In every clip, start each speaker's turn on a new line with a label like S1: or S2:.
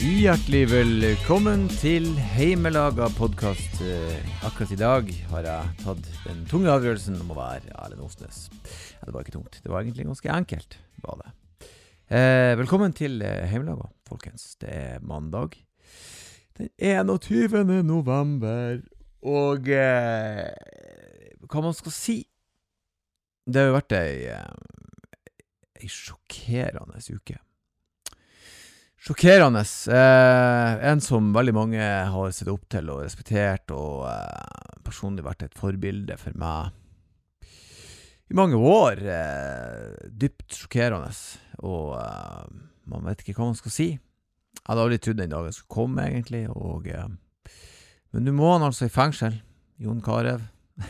S1: Hjertelig velkommen til Heimelaga podcast. Akkurat I dag har jeg tatt den tunge avgjørelsen om å være Erlend Osnes. Ja, det var ikke tungt, det var egentlig ganske enkelt, var det. Velkommen til Heimelaga, folkens. Det mandag, den 21. november, og hva man skal si, det har jo vært ei sjokkerende uke. Sjokkerende. En som veldig mange har sett opp til og respektert, og personlig vært et forbilde for meg I mange år. Dypt sjokkerende, og man vet ikke hva man skal si. Jeg hadde aldri trodd den dagen skulle komme, egentlig, og, men nå må han altså I fengsel, Jon Carew.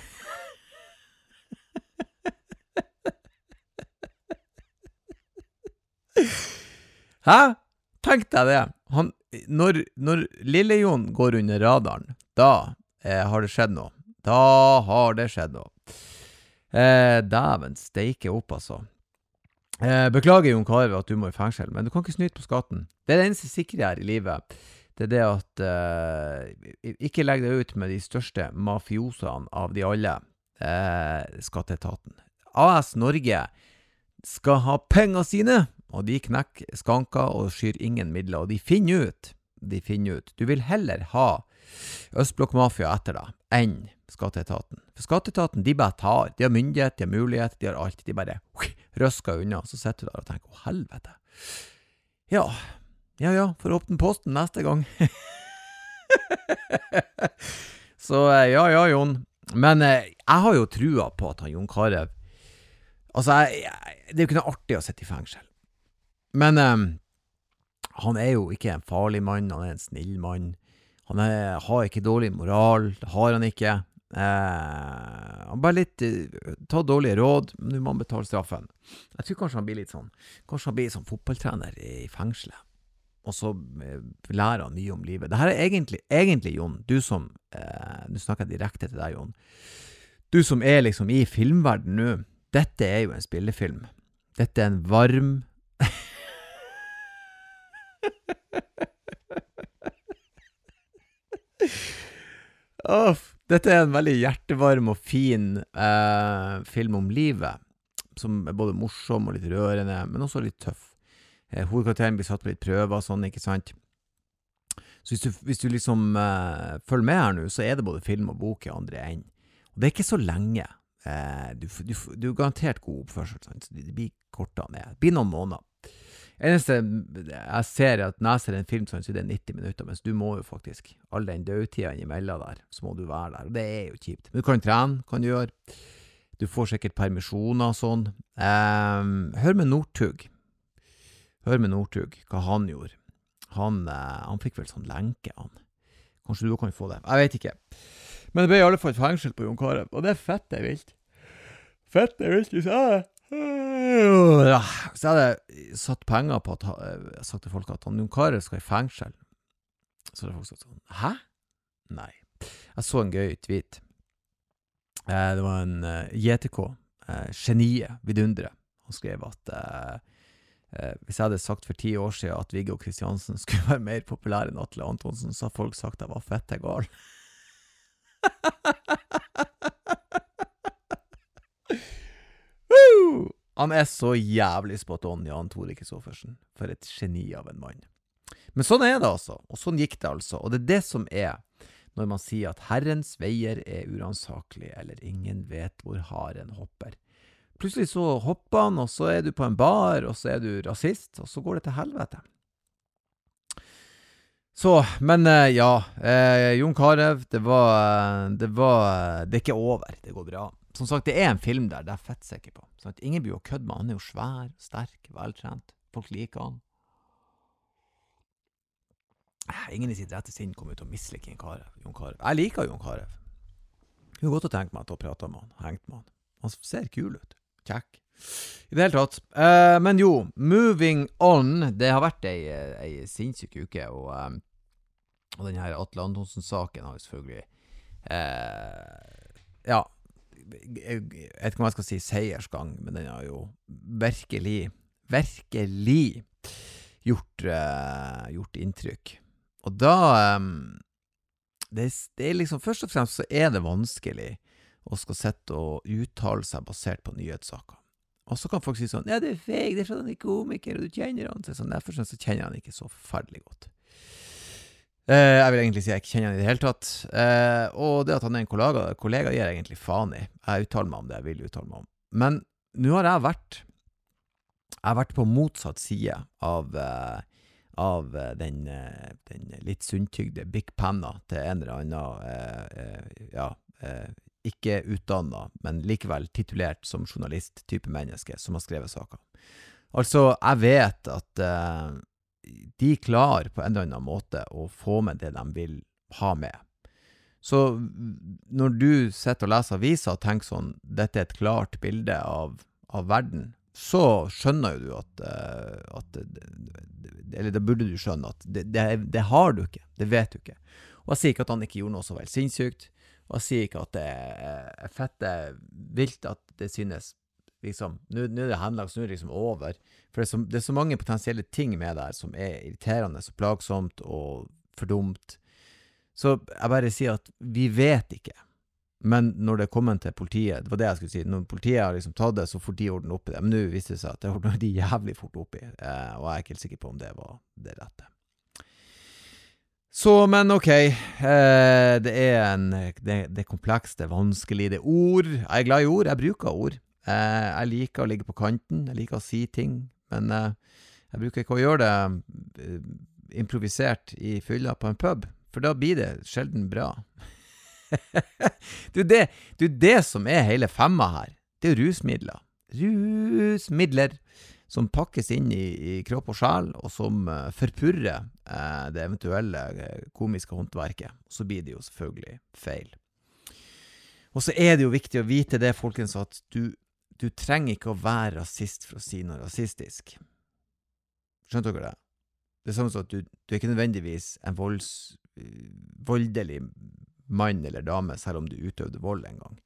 S1: Hæ? Tenk deg det. Når lille Jon går under radaren, da har det skjedd noe. Dæven, steike opp, altså. Beklager, Jon Carew, at du må I fengsel, men du kan ikke snyte på skatten. Det det eneste sikre her I livet. Det det at ikke legg deg ut med de største mafiosene av de alle, skatteetaten. AS Norge skal ha penger sine, og de knekker skanker og skyr ingen midler, og de finner ut. Du vil heller ha Østblokkmafia etter deg, enn skatteetaten. For skatteetaten, de bare tar, de har myndighet, de har mulighet, de har alt, de bare røsker unna, så sitter du der og tenker, å helvete. Ja, for åpne posten neste gang. Så ja, Jon. Men jeg har jo trua på at han Jon Carew, altså, det jo ikke noe artig å sitte I fengsel. Men han jo ikke en farlig mann, han en snill mann. Han har ikke dårlig moral, det har han ikke. Han bare litt tar dårlige råd, men nå må han betale straffen. Jeg tror kanskje han blir litt sånn, fotballtrener I fengselet. Og så lærer han mye om livet. Det her egentlig Jon, du som, nå snakker jeg direkte til deg, Jon. Du som liksom I filmverden nå, dette jo en spillefilm. Dette en varm... Dette en veldig hjertevarm og fin film om livet, som både morsom og litt rørende, men også litt tøff. Hovedkarakteren blir satt på litt prøver og sånn, ikke sant? Så hvis du liksom følger med her nå, så det både film og bok I andre enden. Og det ikke så lenge. Du garantert god oppførsel, sant? Så det blir kortet ned. Det blir noen måneder. Eneste jeg ser at når jeg ser en film, så det 90 minutter, mens du må jo faktisk, all den dødtiden imellom der, så må du være der, og det jo kjipt. Men du kan trene, kan du gjøre. Du får sikkert permisjoner og sånn. Hør med Northug, hva han gjorde. Han fikk vel sånn lenke, han. Kanskje du kan få det. Jeg vet ikke. Men det ble I alle fall fengsel på Jon Carew, og det fett, det vilt. Du sa det. Ja, så jeg hadde satt penger på at jeg sagt til folk at Jon Carew skal I fengsel. Så det folk sagt sånn, hæ? Nei. Jeg så en gøy tweet. Det var en JTK, geniet, vidundre. Han skrev at hvis jeg hadde sagt for 10 år siden at Viggo Kristiansen skulle være mer populær enn Atle Antonsen, så har folk sagt at jeg var fette gal. Han så jævlig spot on, Jan Tore Kristoffersen. For et geni av en mann. Men sånn det altså, og sånn gikk det altså. Og det det som når man sier at Herrens veier uransakelig, eller ingen vet hvor haren hopper. Plutselig så hopper han, og så du på en bar, og så du rasist, og så går det til helvete. Så, men ja, Jon Carew, det ikke over, det går bra. Som sagt, det en film der, det fett sikker på. Sånn at ingen blir jo kødd med, han jo svær, sterk, veltrent, folk liker han. Ingen I sitt rette sinn kommer ut og mislike Jon Carew. Jeg liker Jon Carew. Det godt å tenke meg til å prate med han, hengt med han. Han ser kul ut, kjekk. I det hele tatt. Men jo, moving on, det har vært ei sinnssyk uke, og den her Atle Antonsen-saken har jo selvfølgelig, ja, jeg vet ikke om jeg skal si seiersgang, men den har jo virkelig gjort inntrykk. Og da det liksom, først og fremst så det vanskelig å skal sette og uttale seg basert på nyhetssaker. Og så kan folk si sånn, ja, det feil, det for han komiker, og du kjenner han. Så sånn, derfor så kjenner han ikke så forferdelig godt. Jeg vil egentlig si jeg ikke kjenner han i det hele tatt. Og det at han en kollega gir egentlig faen i. Jeg uttaler meg om det jeg vil uttale meg om. Men nå har jeg vært på motsatt side av den litt sunntygde Big Penna til en eller annen, ikke utdannet, men likevel titulert som journalist type menneske som har skrevet saker. Altså, jeg vet at de klarer på en eller annen måte å få med det de vil ha med. Så når du sitter og leser aviser og tenker sånn, dette et klart bilde av verden, så skjønner jo du eller da burde du skjønne at det har du ikke, det vet du ikke. Og jeg sier ikke at han ikke gjorde noe så vel sinnssykt, og jeg sier ikke at det fette vilt at det synes liksom, nå det henlagt, nå det liksom over. For det så mange potensielle ting med det her som irriterende, så plagsomt og fordumt. Så jeg bare sier at vi vet ikke. Men når det kommer til politiet, det var det jeg skulle si, når politiet har liksom tatt det, så får de orden opp i det. Men nå viste det seg at det ordner de jævlig fort opp i, og jeg ikke helt sikker på om det var det rette. Så, men ok, det komplekst, det vanskelig, det ord. Jeg glad i ord, jeg bruker ord. Jeg liker å ligge på kanten, jeg liker å si ting, men jeg bruker ikke å gjøre det improvisert i fylla på en pub, for da blir det sjelden bra. det som hele femma her. Det rusmidler. Rusmidler som pakkes inn i kropp og sjel, og som forpurrer det eventuelle komiske håndverket. Så blir det jo selvfølgelig feil. Og så det jo viktig å vite det, folkens, at du trenger ikke å være rasist for å si noe rasistisk. Skjønner dere det? Det samme som at du ikke nødvendigvis en voldelig mann eller dame, selv om du utøvde vold en gang.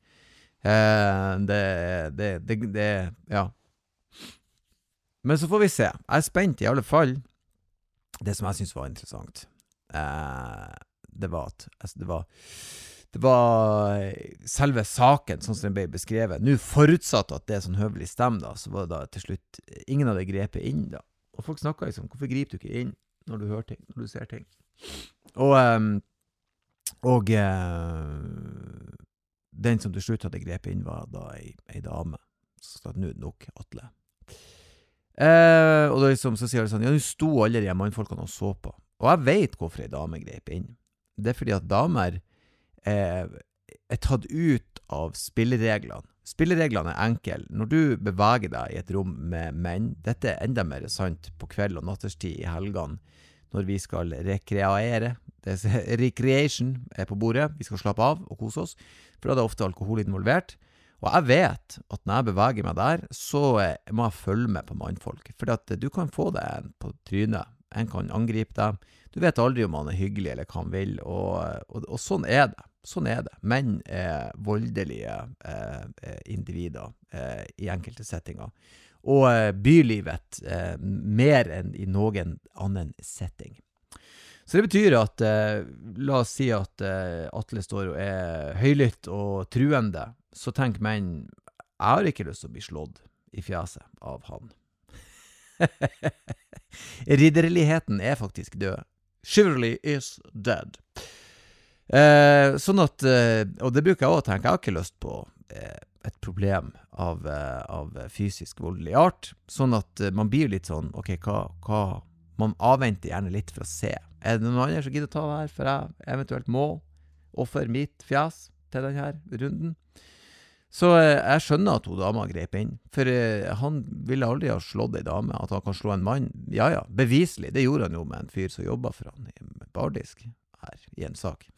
S1: Ja. Men så får vi se. Jeg spent i alle fall. Det som jeg synes var interessant, det var at det var selve saken, sånn som den ble beskrevet. Nå forutsatt at det sånn høvelig stem da, så var det da til slutt ingen av det grepet inn da. Og folk snakket liksom, hvorfor griper du ikke inn når du hører ting, når du ser ting? Og den som til slutt hadde grepet inn var da en dame. Så sa nå nok, Atle. Og da liksom, så sier det sånn, ja, nå sto alle de mannfolkene og så på. Og jeg vet hvorfor en dame grep inn. Det fordi at damer tatt ut av spillereglene. Spillereglene enkle. Når du beveger deg i et rom med menn, dette enda mer sant på kveld og natterstid i helgene, når vi skal rekreere, recreation på bordet, vi skal slappe av og kose oss, for da det ofte alkohol involvert. Og jeg vet at når jeg beveger meg der, så må jeg følge med på mannfolk, for at du kan få det på trynet, en kan angripe deg, du vet aldri om han hyggelig eller hva han vil, og sånn det. Sånn det. Menn voldelige individer i enkelte settinger. Og bylivet mer enn i noen annen setting. Så det betyr at, la oss si at Atle står og høylytt og truende, så tenk menn, jeg har ikke lyst til å bli slått i fjeset av han. Ridderligheten faktisk død. Chivalry is dead. Sånn at, og det bruker jeg også å tenke, jeg har ikke lyst på et problem av fysisk voldelig art, sånn at man blir litt sånn, ok, hva man avventer gjerne litt for å se. Det noen andre som gidder å ta det her, for jeg eventuelt må offer mitt fjes til denne runden? Så jeg skjønner at hun dama grep inn, for han ville aldri ha slått en dame, at han kan slå en mann. Ja, beviselig, det gjorde han jo med en fyr som jobbet for han i bardisk her, i en sak.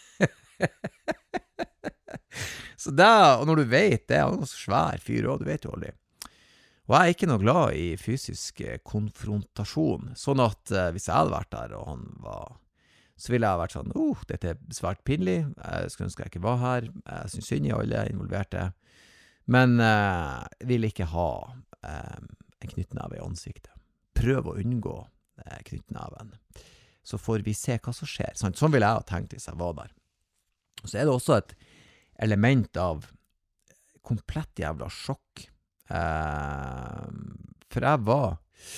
S1: Så det, og når du vet det, han ganske svær fyr også, du vet jo aldri. Og jeg ikke noe glad i fysisk konfrontasjon, sånn at hvis jeg hadde vært der, og han var, så ville jeg vært sånn, dette svært pinlig, jeg skulle ønske jeg ikke var her, jeg synes synd i alle involverte, men jeg vil ikke ha en knyttneve i ansiktet. Prøv å unngå knyttneven. Så får vi se hva som skjer. Sånn ville jeg ha tenkt hvis jeg var der. Og så det også et element av komplett jævla sjokk. For jeg var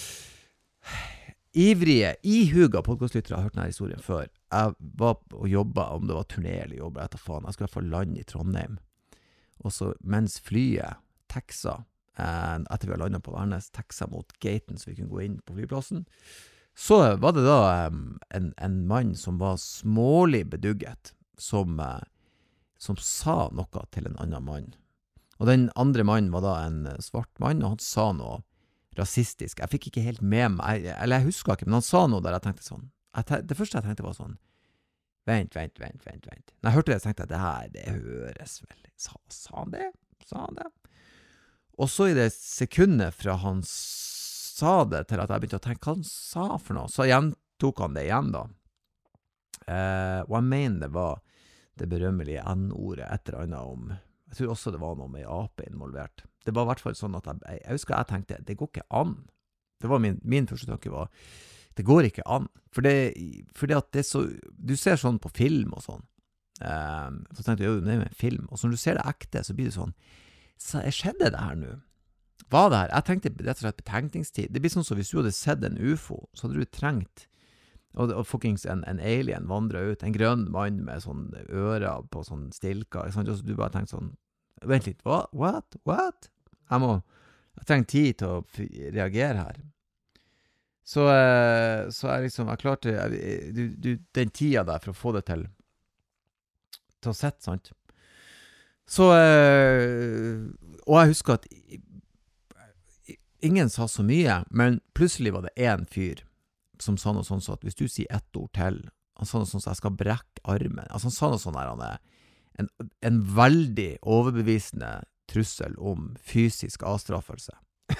S1: ivrige, ihuga podcastlyttere har hørt denne historien før. Jeg var og jobbet, om det var turné eller jobber, etter faen. Jeg skulle i hvert fall lande i Trondheim. Og så mens flyet teksa, etter vi har landet på Værnes, teksa mot gaten så vi kunne gå inn på flyplassen, så var det da en mann som var smålig bedugget, som sa noe til en annen mann. Og den andre mannen var da en svart mann, og han sa noe rasistisk. Jeg fikk ikke helt med meg, eller jeg husker ikke, men han sa noe der jeg tenkte sånn. Det første jeg tenkte var sånn, vent. Når jeg hørte det, så tenkte jeg, det høres vel. Sa han det? Sa han det? Og så i det sekundet fra han sa det til at jeg begynte å tenke, hva han sa for noe? Så gjentok han det igjen da. Og jeg mener det var det berømmelige N-ordet et eller annet om, jeg tror også det var noe med ape involvert. Det var i hvert fall sånn at jeg husker jeg tenkte, det går ikke an. Det var min første tanke var, det går ikke an. Fordi at det er så, du ser sånn på film og sånn. Så tenkte jeg, jo, det er en film. Og så når du ser det ekte, så blir det sånn, så skjedde det her nå? Hva det her? Jeg tenkte rett og slett betenkningstid. Det blir sånn som hvis du hadde sett en UFO, så hadde du trengt, og fuckings en alien vandret ut, en grønn mann med sånn ører på sånn stilker, og så du bare tenkte sånn, vent litt, what? Jeg trenger tid til å reagere her. Så jeg klarte, den tida der for å få det til å sette, sant? Så, og jeg husker at ingen sa så mye, men plutselig var det en fyr som sa noe sånn så at hvis du sier ett ord til, han sa noe sånn så jeg skal brekke armen, altså han sa noe sånn der, en veldig overbevisende trussel om fysisk avstraffelse.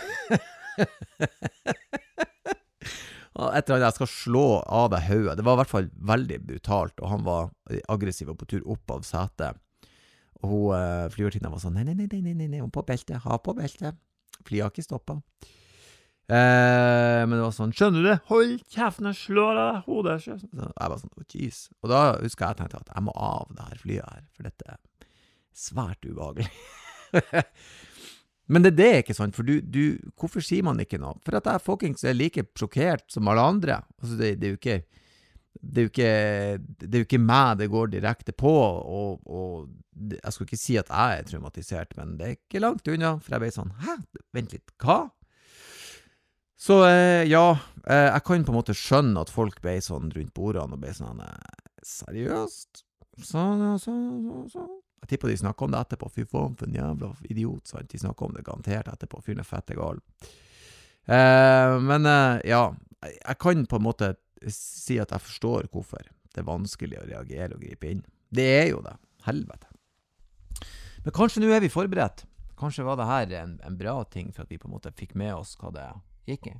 S1: Etter at jeg skal slå av deg hodet, det var i hvert fall veldig brutalt, og han var aggressiv og på tur opp av setet. Og flyvertinna var sånn, nei, på beltet, ha på beltet. Flyet har ikke stoppet. Men det var sånn, skjønner du det? Hold kjeften og slå deg hodet. Så jeg var sånn, jeez. Og da husker jeg tenkte at jeg må av det her flyet her, for dette er svært ubehagelig. Men det er ikke sant, for hvorfor sier man ikke noe? For at jeg fuckings er like sjokkert som alle andre. Altså det er jo ikke meg det går direkte på, og jeg skal ikke si at jeg er traumatisert, men det er ikke langt unna, for jeg ble sånn, vent litt, hva? Så jeg kan på en måte skjønne at folk ble sånn rundt bordene, og ble sånn, seriøst? Sånn. Jeg tipper de snakker om det etterpå, fy faen for en jævla idiot, sant? De snakker om det garantert etterpå, fyren er fette gal. Men jeg kan på en måte si at jeg forstår hvorfor det er vanskelig å reagere og gripe inn. Det er jo det, helvete. Men kanskje nå er vi forberedt. Kanskje var det her en bra ting for at vi på en måte fikk med oss hva det gikk i.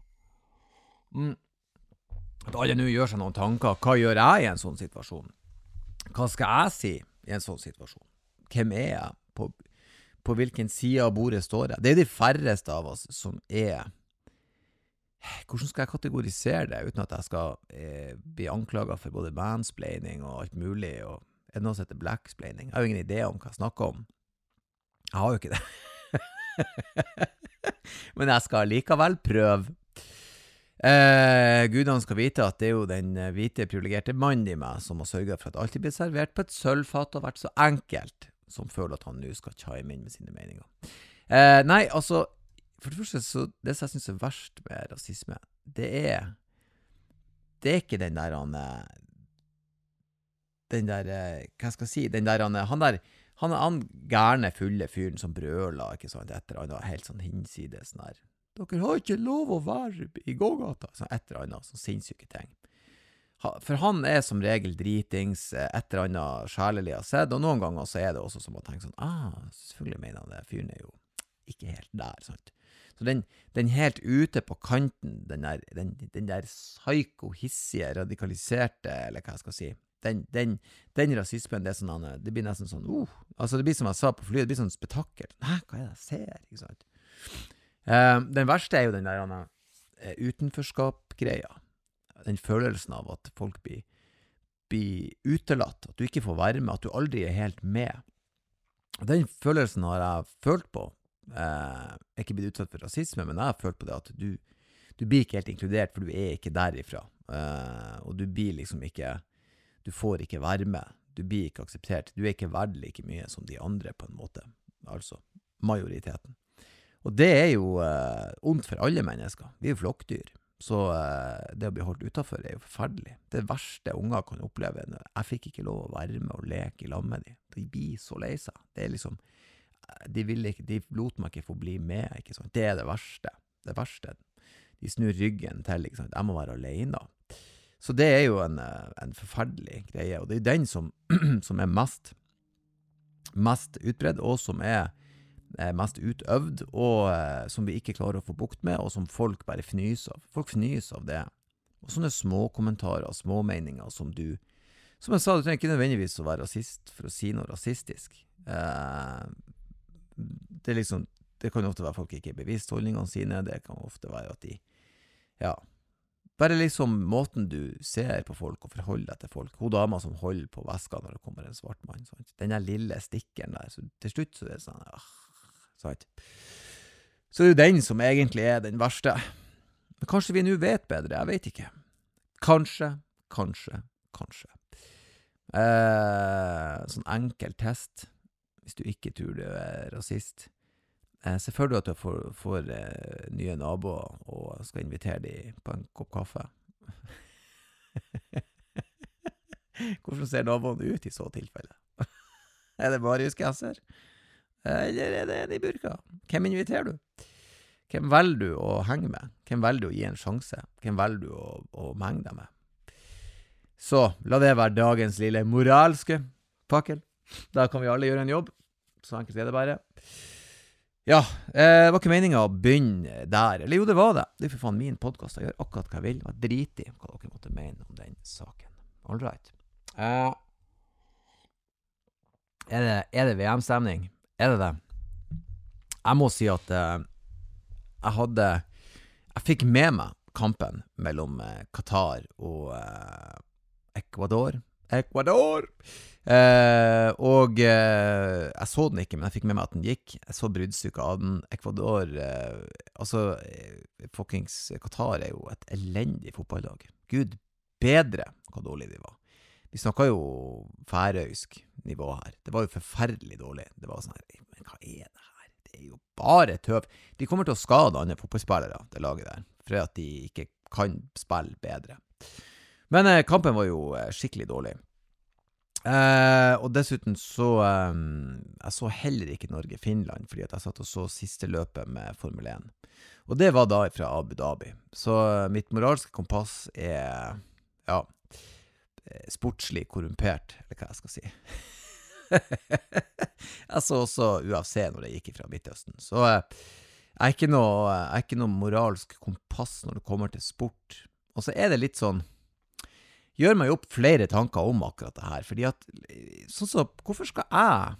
S1: At alle nå gjør seg noen tanker. Hva gjør jeg i en sånn situasjon? Hva skal jeg si i en sånn situasjon? Hvem er jeg? På hvilken side av bordet står jeg? Det er de færreste av oss som er. Hvordan skal jeg kategorisere det uten at jeg skal bli anklaget for både mansplaining og alt mulig, og er det noe som heter blacksplaining? Jeg har jo ingen idé om hva jeg snakker om. Jeg har jo ikke det. Men jeg skal likevel prøve. Gudene skal vite at det er jo den hvite privilegerte mannen i meg som har sørget for at alt blir servert på et sølvfat og vært så enkelt som føler at han nå skal chime inn med sine meninger. Nei, altså, for det første, så det som jeg synes er verst med rasisme, det er ikke den der, hva skal jeg si, den der, han gærne fulle fyren som brøler, ikke sant, etter han helt sånn hinsides, sånn her, dere har ikke lov å være i gågata, sånn etter han, sånn sinnssyke ting. For han er som regel dritings, etter han sjelelig har sett, og noen ganger så er det også som å tenke sånn, selvfølgelig mener han det, fyren er jo ikke helt der, sant. Så den helt ute på kanten, den der psyko-hissige, radikaliserte, eller hva jeg skal si, den rasismen, det er sånn, det blir nesten sånn, altså det blir som jeg sa på flyet, det blir sånn spetakkel, hva er det jeg ser, ikke sant? Den verste er jo den der utenforskap-greia. den følelsen av at folk blir utelatt, at du ikke får være med, at du aldri helt med. Den følelsen har jeg følt på. Jeg er ikke blitt utsatt for rasisme, men jeg har følt på det at du blir ikke helt inkludert, for du ikke derifra. Og du blir liksom ikke, du får ikke være med, du blir ikke akseptert, du ikke verd like mye som de andre på en måte, altså majoriteten. Og det jo ondt for alle mennesker, vi jo flokkdyr, så det å bli holdt utenfor jo forferdelig. Det verste unger kan oppleve, jeg fikk ikke lov å være med og leke i lag med dem, de blir så lei seg, det liksom, de lot meg ikke få bli med, ikke sant? Det det verste, de snur ryggen til, ikke sant? Jeg må være alene. Så det jo en forferdelig greie, og det den som mest utbredd, og som mest utøvd, og som vi ikke klarer å få bukt med, og som folk bare fnyser av. Folk fnyser av det. Og sånne små kommentarer, små meninger, som jeg sa, du trenger ikke nødvendigvis å være rasist for å si noe rasistisk. Det liksom, det kan ofte være folk ikke bevisst holdningene sine, det kan ofte være at de, bare liksom måten du ser på folk og forholder deg til folk. Hun dama som holder på veska når det kommer en svart mann, sant? Den der lille stikkeren der, så til slutt så det sånn, sant? Så det jo den som egentlig den verste. Men kanskje vi nå vet bedre, jeg vet ikke. Kanskje. Sånn enkel test, hvis du ikke tror du rasist. Se for du at du får nye naboer og skal invitere dem på en kopp kaffe. Hvordan ser naboene ut i så tilfelle? Det Marius Gesser? Eller det en i burka? Hvem inviterer du? Hvem velger du å henge med? Hvem velger du å gi en sjanse? Hvem velger du å menge deg med? Så, la det være dagens lille moralske fakkel. Da kan vi alle gjøre en jobb. Så enkelt det bare. Ja, det var ikke meningen å begynne der. Eller jo, det var det. Det for faen min podcast. Jeg gjør akkurat hva jeg vil. Jeg driter i hva dere måtte mene om den saken. All right. Det VM-stemning? Det? Jeg må si at jeg fikk med meg kampen mellom Qatar og Ecuador. Og jeg så den ikke, men jeg fikk med meg at den gikk. Jeg så bruddstykket av den. Ecuador, fuckings Qatar jo et elendig fotballag. Gud bedre hva dårlig de var. Vi snakket jo færøysk nivå her. Det var jo forferdelig dårlig. Det var sånn her, men hva det her? Det jo bare tøv. De kommer til å skade andre fotballspillere, det laget der, for at de ikke kan spille bedre. Men kampen var jo skikkelig dårlig. Og dessuten så jeg så heller ikke Norge-Finland, fordi at jeg satt og så siste løpet med Formel 1. Og det var da fra Abu Dhabi. Så mitt moralske kompass sportslig korrumpert, eller hva jeg skal si. Jeg så også UFC når det gikk fra Midtøsten. Så jeg ikke noe moralsk kompass når det kommer til sport. Og så det litt sånn, gjør meg opp flere tanker om akkurat det her, fordi at, hvorfor skal jeg,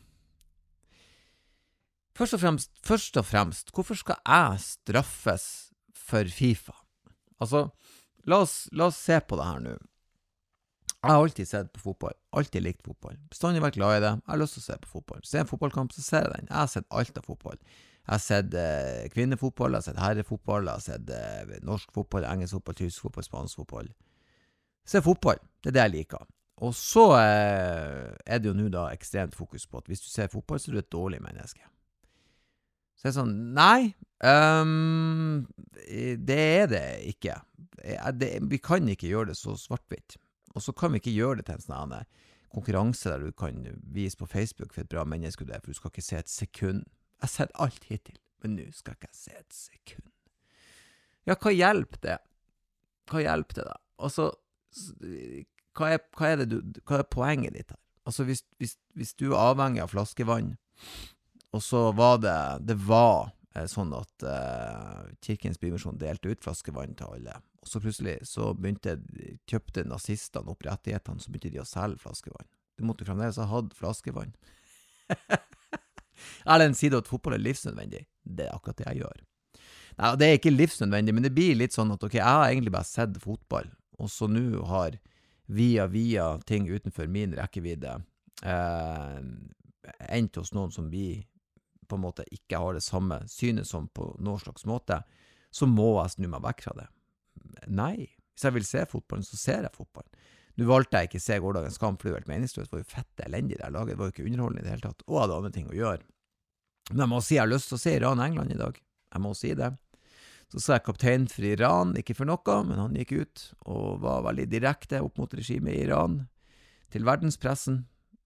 S1: først og fremst, hvorfor skal jeg straffes for FIFA? Altså, la oss se på det her nå. Jeg har alltid sett på fotball, alltid likt fotball, bestandig vært glad i det, jeg har lyst til å se på fotball. Se en fotballkamp, så ser jeg den. Jeg har sett alt av fotball. Jeg har sett kvinnefotball, jeg har sett herrefotball, jeg har sett norsk fotball, engelsk fotball, tysk fotball, spansk fotball. Se fotball, det det jeg liker. Og så det jo nå da ekstremt fokus på at hvis du ser fotball, så du et dårlig menneske. Så det sånn, nei, det det ikke. Vi kan ikke gjøre det så svart-hvitt. Og så kan vi ikke gjøre det til en sånn konkurranse der du kan vise på Facebook for et bra menneske du for du skal ikke se et sekund. Jeg har sett alt hittil, men nå skal jeg ikke se et sekund. Ja, hva hjelper det? Hva hjelper det da? Altså, hva det poenget ditt her? Altså, hvis du avhengig av flaskevann, og så var det var sånn at Kirkens Bymisjon delte ut flaskevann til alle, og så plutselig så kjøpte nazistene opp rettighetene, så begynte de å selge flaskevann. Du måtte jo fremdeles ha hatt flaskevann. Den sier at fotball livsnødvendig. Det akkurat det jeg gjør. Nei, det ikke livsnødvendig, men det blir litt sånn at ok, jeg har egentlig bare sett fotball, og så nå har via ting utenfor min rekkevidde endt hos noen som vi på en måte ikke har det samme synet som på noen slags måte, så må jeg snu meg vekk fra det. Nei, hvis jeg vil se fotballen, så ser jeg fotballen. Nå valgte jeg ikke å se gårdagens kamp, for det var helt meningsløst, det var jo fette elendig der laget, det var jo ikke underholdende i det hele tatt, og jeg hadde andre ting å gjøre. Men jeg må si, jeg har lyst til å se Iran-England i dag. Jeg må si det. Så sa jeg kaptein for Iran, ikke for noe, men han gikk ut og var veldig direkte opp mot regimet i Iran, til verdenspressen.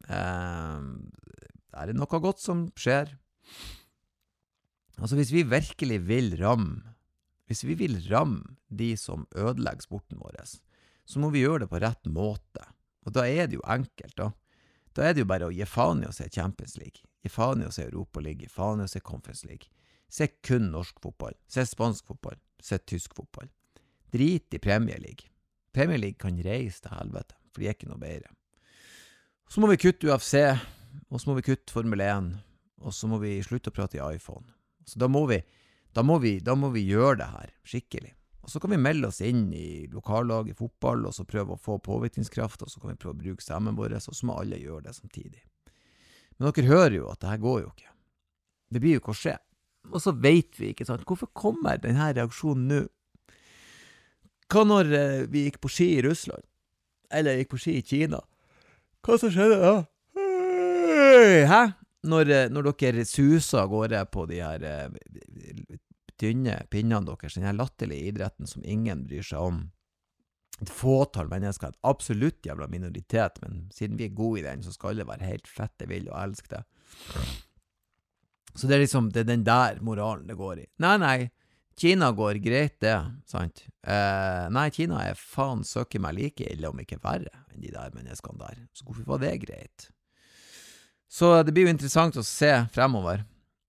S1: Det er noe godt som skjer. Altså, hvis vi virkelig vil ramme de som ødelegger sporten vår, så må vi gjøre det på rett måte. Og da er det jo enkelt, da. Da er det jo bare å gi faen i å se Champions League, gi faen i å se Europa League, gi faen i å se Conference League. Se kun norsk fotball, se spansk fotball, se tysk fotball. Drit i Premier League. Premier League kan reise til helvete, for de er ikke noe bedre. Så må vi kutte UFC, og så må vi kutte Formel 1, og så må vi slutte å prate i iPhone. Så da må vi gjøre det her skikkelig. Og så kan vi melde oss inn i lokallag i fotball, og så prøve å få påvirkningskraft, og så kan vi prøve å bruke stemmen vår, og så må alle gjøre det samtidig. Men dere hører jo at det her går jo ikke. Det blir jo ikke å skje. Og så vet vi, ikke sant, hvorfor kommer denne reaksjonen nå? Hva når vi gikk på ski i Russland? Eller gikk på ski i Kina? Hva som skjedde da? Hæ? Når dere suser av gårde på de her tynne pinnene deres, den her latterlige idretten som ingen bryr seg om. Et fåtall mennesker, et absolutt jævla minoritet, men siden vi er gode i den, så skal alle være helt fette vill og elske det. Så det er liksom, det er den der moralen det går i. Nei, Kina går greit det, sant? Nei, Kina er faen søker meg like ille, om ikke verre, enn de der menneskene der. Så hvorfor var det greit? Så det blir jo interessant å se fremover.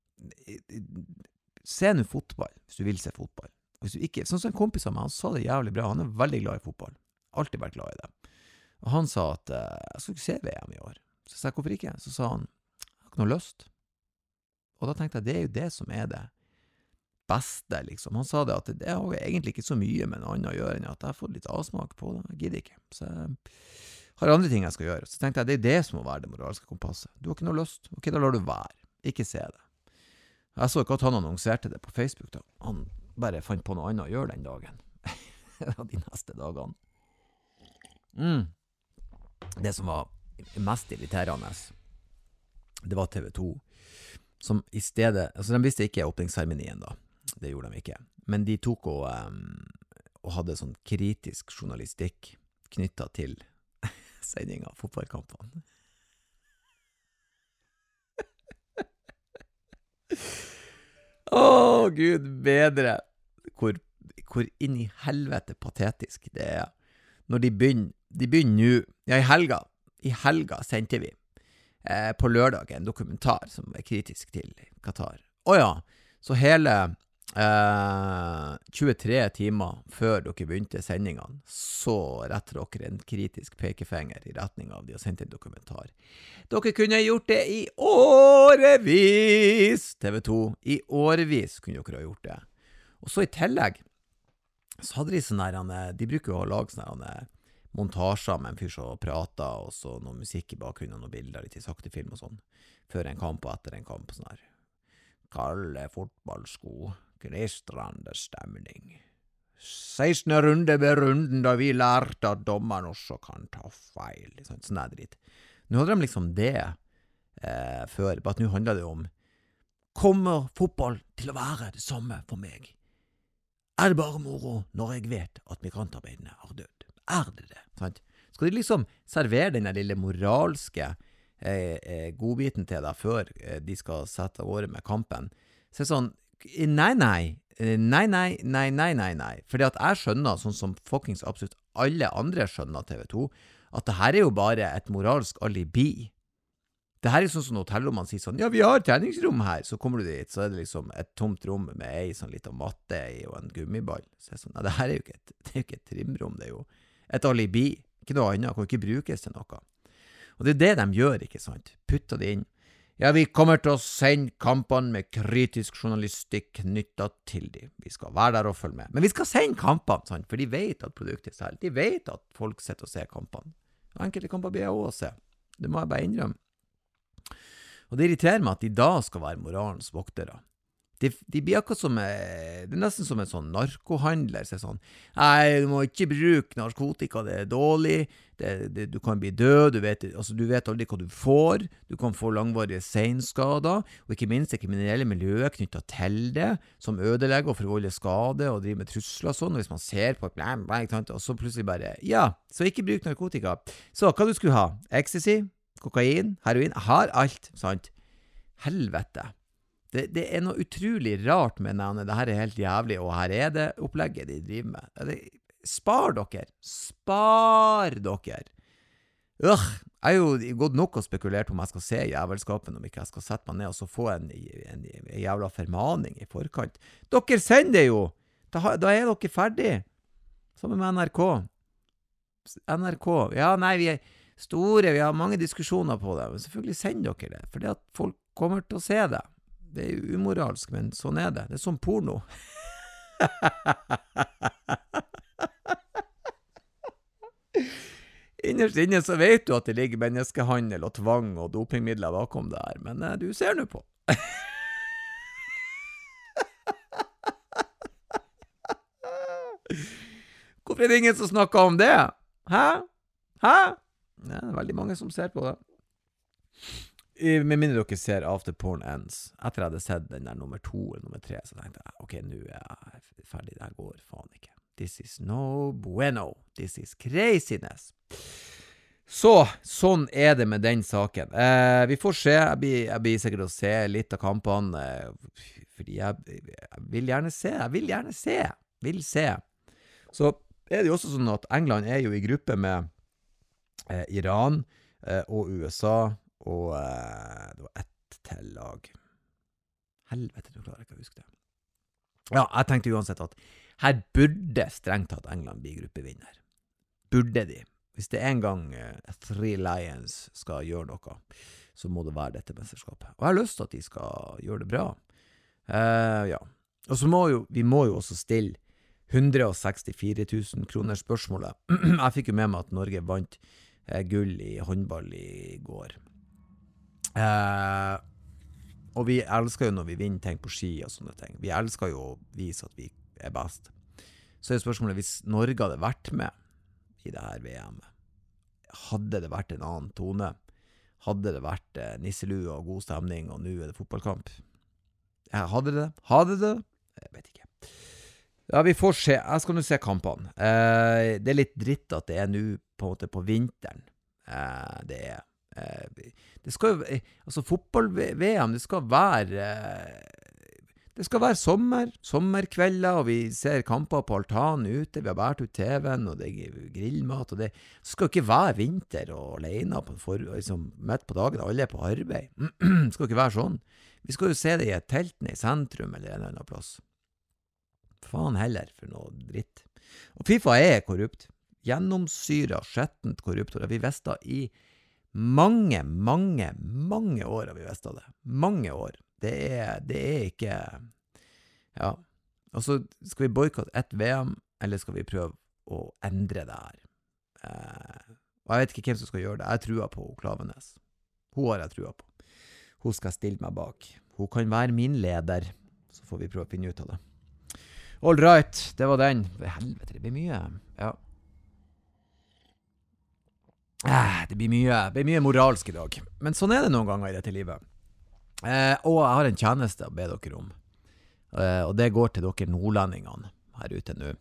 S1: Se nå fotball, hvis du vil se fotball. Hvis du ikke, sånn som en kompis av meg, han sa det jævlig bra, han er veldig glad i fotball. Alltid vært glad i det. Og han sa at, jeg skal ikke se VM i år. Så sa jeg, hvorfor ikke? Så sa han, jeg har ikke noe lyst. Og da tenkte jeg, det er jo det som er det beste, liksom. Han sa det at det har egentlig ikke så mye med noe annet å gjøre enn at jeg har fått litt avsmak på det. Jeg gidder ikke. Så jeg har andre ting jeg skal gjøre. Så tenkte jeg, det er det som må være det moralske kompasset. Du har ikke noe lyst. Ok, da lar du være. Ikke se det. Jeg så ikke at han annonserte det på Facebook da. Han bare fant på noe annet å gjøre den dagen. De neste dagene. Det som var mest irriterende, det var TV2. Som i stedet, altså de visste ikke åpningsseremonien da, det gjorde de ikke, men de tok og hadde sånn kritisk journalistikk knyttet til sending av fotballkampene. Gud bedre, hvor inn i helvete patetisk det er, når de begynner nå, ja i helga sendte vi, på lørdag en dokumentar som er kritisk til Qatar. Så hele 23 timer før dere begynte sendingene, så retter dere en kritisk pekefinger i retning av de har sendt en dokumentar. Dere kunne gjort det i årevis! TV2, i årevis kunne dere ha gjort det. Og så i tillegg, så hadde de sånne her, de bruker jo å lage sånne her, montasjer med en fyr som prater, og så noe musikk i bakgrunnen, og noen bilder, litt i sakte film og sånn, før en kamp og etter en kamp, sånn her. Kalle fotballsko, gnistrende stemning. 16. runde ved runden, da vi lærte at dommeren også kan ta feil. Sånn er det litt. Nå hadde de liksom det før, bare at nå handler det om, kommer fotball til å være det samme for meg? Er det bare moro når jeg vet at migrantarbeiderne har dødd? Er det det? Sant? Skal de liksom servere den lille moralske godbiten til deg før de skal sette av året med kampen? Så det er sånn, nei. Fordi at jeg skjønner, sånn som fuckings absolutt alle andre skjønner TV2, at det her er jo bare et moralsk alibi. Det her er sånn som hotellrommene sier sånn, ja, vi har treningsrom her, så kommer du dit, så er det liksom et tomt rom med ei sånn liten matte i og en gummiball. Så det er sånn, nei, det her er jo ikke et trimrom, det er jo et alibi, ikke noe annet, kan ikke brukes til noe. Og det er det de gjør, ikke sant? Putter det inn Ja, vi kommer til å sende kampene med kritisk journalistikk knyttet til de. Vi skal være der og følge med. Men vi skal sende kampene, sant? For de vet at produktet selv. De vet at folk sitter og ser kampene. Og enkelte kamper blir jeg også å se. Det må jeg bare innrømme. Og det irriterer meg at de da skal være moralens voktere. De blir akkurat som, det er nesten som en sånn narkohandler, så sånn, nei, du må ikke bruke narkotika, det er dårlig, du kan bli død, du vet aldri hva du får, du kan få langvarige senskader, og ikke minst det kriminelle miljøet knyttet til det, som ødelegger og forvolder skade og driver med trusler og sånn, og hvis man ser på et og så plutselig bare, ja, så ikke bruk narkotika. Så hva du skulle ha? Ecstasy, kokain, heroin, jeg har alt, sant? Helvete. Det er noe utrolig rart med navnet. Det her er helt jævlig, og her er det opplegget de driver med. Spar dere! Spar dere! Jeg har jo gått nok og spekulert om jeg skal se jævelskapen, om ikke jeg skal sette meg ned og så få en jævla formaning i forkant. Dere sender det jo! Da er dere ferdig. Sammen med NRK. NRK, ja, nei, vi er store, vi har mange diskusjoner på det, men selvfølgelig sender dere det, fordi at folk kommer til å se det. Det er jo umoralsk, men sånn er det. Det er som porno. Innerst inne så vet du at det ligger menneskehandel og tvang og dopingmidler bakom det her, men du ser nå på. Hvorfor er det ingen som snakker om det? Hæ? Ja, det er veldig mange som ser på det. Med mindre dere ser After Porn Ends. Etter jeg hadde sett den der nummer 2 eller nummer 3, så tenkte jeg, ok, nå er jeg ferdig, det her går faen ikke. This is no bueno. This is craziness. Så, sånn er det med den saken. Vi får se, jeg blir sikkert å se litt av kampene, fordi jeg vil gjerne se. Så er det jo også sånn at England er jo i gruppe med Iran og USA, og det var ett til lag. Helvete, du klarer ikke å huske det. Ja, jeg tenkte uansett at her burde strengt tatt England bli gruppevinner. Burde de. Hvis det en gang Three Lions skal gjøre noe, så må det være dette mesterskapet. Og jeg har lyst til at de skal gjøre det bra. Ja. Og så må vi må jo også stille 164 000 kroner spørsmålet. Jeg fikk jo med meg at Norge vant gull i håndball i går. Og vi elsker jo når vi vinner ting på ski og sånne ting. Vi elsker jo å vise at vi er best. Så er spørsmålet, hvis Norge hadde vært med i det her VM, hadde det vært en annen tone? Hadde det vært nisselue og god stemning, og nå er det fotballkamp? Hadde det? Jeg vet ikke. Ja, vi får se. Jeg skal nå se kampene. Det er litt dritt at det er nå på en måte på vinteren. Det skal jo, altså fotball-VM, det skal være sommerkvelder, og vi ser kamper på altanen ute, vi har bært ut TV-en, og det er grillmat, og det skal ikke være vinter og alene liksom, midt på dagen, alle er på arbeid. Det skal ikke være sånn. Vi skal jo se det i et teltene i sentrum, eller en eller annen plass. Faen heller for noe dritt. Og FIFA er korrupt. Gjennomsyret, skjettent korrupt, og det har vi vestet i mange år har vi vestet det. Mange år. Det er ikke, ja. Og så skal vi boykotte et VM, eller skal vi prøve å endre det her? Og jeg vet ikke hvem som skal gjøre det. Jeg tror på Klavenes. Hun har jeg trua på. Hun skal stille meg bak. Hun kan være min leder, så får vi prøve å finne ut av det. All right, det var den. Helvete, det blir mye. Ja. Det blir mye moralsk i dag. Men sånn er det noen ganger i dette livet. Og jeg har en tjeneste å be dere om. Og det går til dere nordlendingene her ute nå.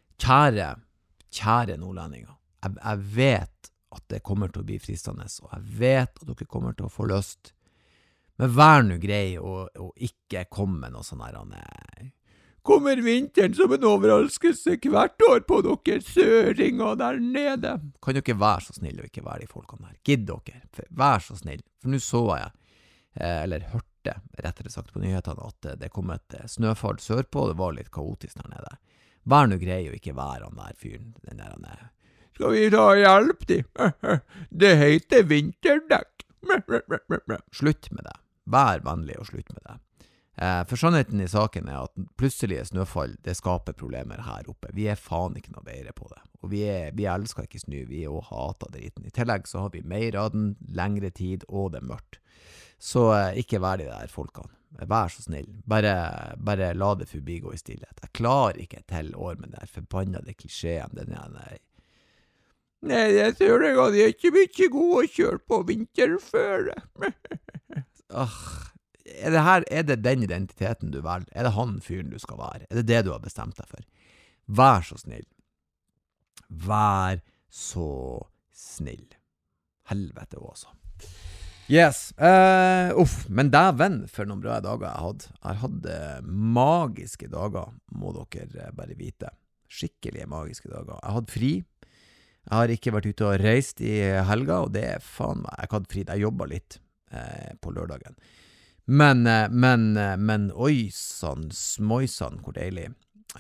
S1: Kjære nordlendinger. Jeg vet at det kommer til å bli fristende, og jeg vet at dere kommer til å få lyst. Men vær nå grei og ikke komme med noe sånn her, kommer vinteren som en overraskelse hvert år på dere søringer der nede. Kan dere være så snill og ikke være de folkene her? Gidd dere, vær så snill. For nå så jeg, eller hørte rettere sagt på nyhetene, at det kom et snøfall sørpå, og det var litt kaotisk der nede. Vær nå grei og ikke være han der fyren, den der han. Skal vi ta og hjelpe de? Det heter vinterdekk. Slutt med det. Vær vennlig og slutt med det. For sannheten i saken at plutselige snøfall, det skaper problemer her oppe. Vi faen ikke noe bedre på det. Og vi elsker ikke snø, vi også hater driten. I tillegg så har vi mer av den, lengre tid, og det mørkt. Så ikke vær de der folkene. Vær så snill. Bare la det forbi gå i stillhet. Jeg klarer ikke til år med den der forbannede klisjeen. Nei, jeg tror jeg hadde ikke mye god å kjøre på vinterføre. Er det den identiteten du velger? Er det han fyren du skal være? Er det det du har bestemt deg for? Vær så snill. Vær så snill. Helvete også. Yes, men dæven for noen bra dager jeg hadde. Jeg hadde magiske dager, må dere bare vite. Skikkelige magiske dager. Jeg hadde fri. Jeg har ikke vært ute og reist i helga, og det faen meg. Jeg hadde fri, jeg jobbet litt på lørdagen. Men oi sann, smoisann, hvor deilig.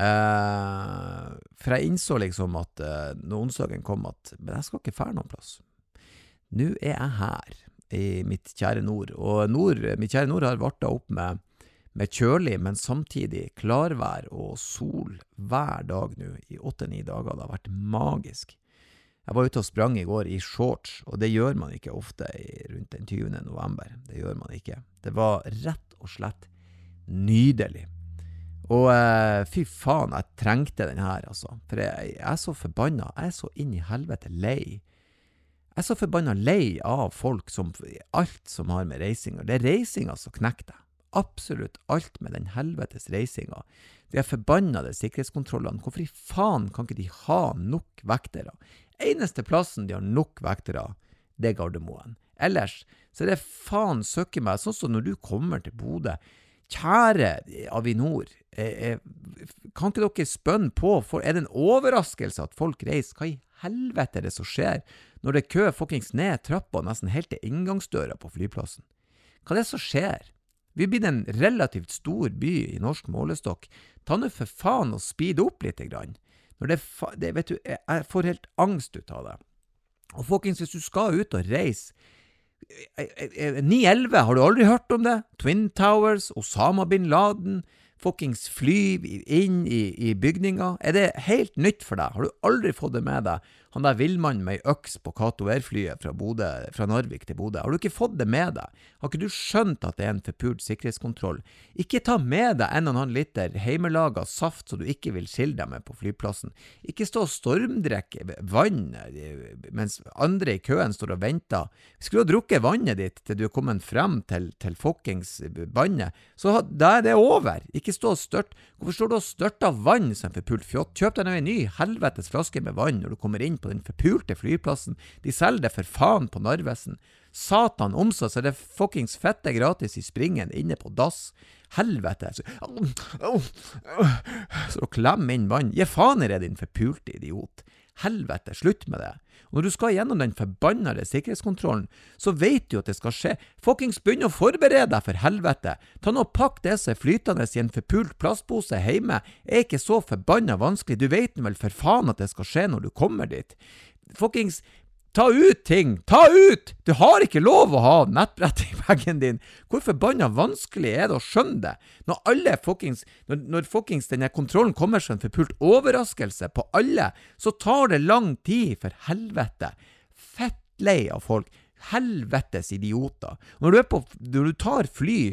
S1: For jeg innså liksom at når onsdagen kom at, men jeg skal ikke fære noen plass. Nå jeg her i mitt kjære nord, og mitt kjære nord har vartet opp med kjølig, men samtidig klarvær og sol hver dag nå, i 8-9 dager. Det har vært magisk. Jeg var ute og sprang i går i shorts, og det gjør man ikke ofte rundt den 20. november. Det gjør man ikke. Det var rett og slett nydelig. Og fy faen, jeg trengte den her, altså. For jeg så forbannet, jeg så inn i helvete lei. Jeg så forbannet lei av folk som alt som har med reisinger. Det reisinga som knekte. Absolutt alt med den helvetes reisinga. De forbannede sikkerhetskontrollene. Hvorfor i faen kan ikke de ha nok vektere? Eneste plassen de har nok vektere, det Gardermoen. Ellers så det faen søkker meg, sånn som når du kommer til Bodø. Kjære Avinor, kan ikke dere spønne på, for det en overraskelse at folk reiser? Hva i helvete det som skjer når det kø fuckings ned trappa nesten helt til inngangsdøra på flyplassen? Hva det som skjer? Vi blir en relativt stor by i norsk målestokk. Ta nå for faen og speede opp litt grann. Når det vet du, jeg får helt angst ut av det. Og fuckings, hvis du skal ut og reise 9/11, har du aldri hørt om det? Twin Towers, Osama bin Laden, fuckings fly inn i bygninga. Det helt nytt for deg? Har du aldri fått det med deg? Han der villmannen med øks på Kato Air-flyet fra Narvik til Bodø. Har du ikke fått det med deg? Har ikke du skjønt at det en forpult sikkerhetskontroll? Ikke ta med deg 1,5 liter heimelaga saft så du ikke vil skille deg med på flyplassen. Ikke stå og stormdrekke vann mens andre i køen står og venter. Skulle du ha drukket vannet ditt til du er kommet frem til fuckings bandet, så da det over. Ikke stå og størt. Hvorfor står du og størter vann som forpult fjott? Kjøp deg en ny helvetes flaske med vann når du kommer inn på den forpulte flyplassen. De selger det for faen på Narvesen. Satan om seg, så det fuckings fette gratis i springen inne på dass. Helvete. Så klem inn vann. Gi faen det din forpulte idiot. Helvete, slutt med det. Og når du skal gjennom den forbannede sikkerhetskontrollen, så vet du at det skal skje. Fuckings begynn å forberede deg for helvete. Ta nå og pakk det som flytende i en forpult plastpose hjemme. Ikke så forbannet vanskelig. Du vet vel for faen at det skal skje når du kommer dit. Fuckings ta ut ting! Ta ut! Du har ikke lov å ha nettbrett i veggen din. Hvor forbannet vanskelig det å skjønne det? Når alle fuckings, når fuckings denne kontrollen kommer som en forpult overraskelse på alle, så tar det lang tid for helvete. Fett lei av folk. Helvetes idioter. Når du tar fly,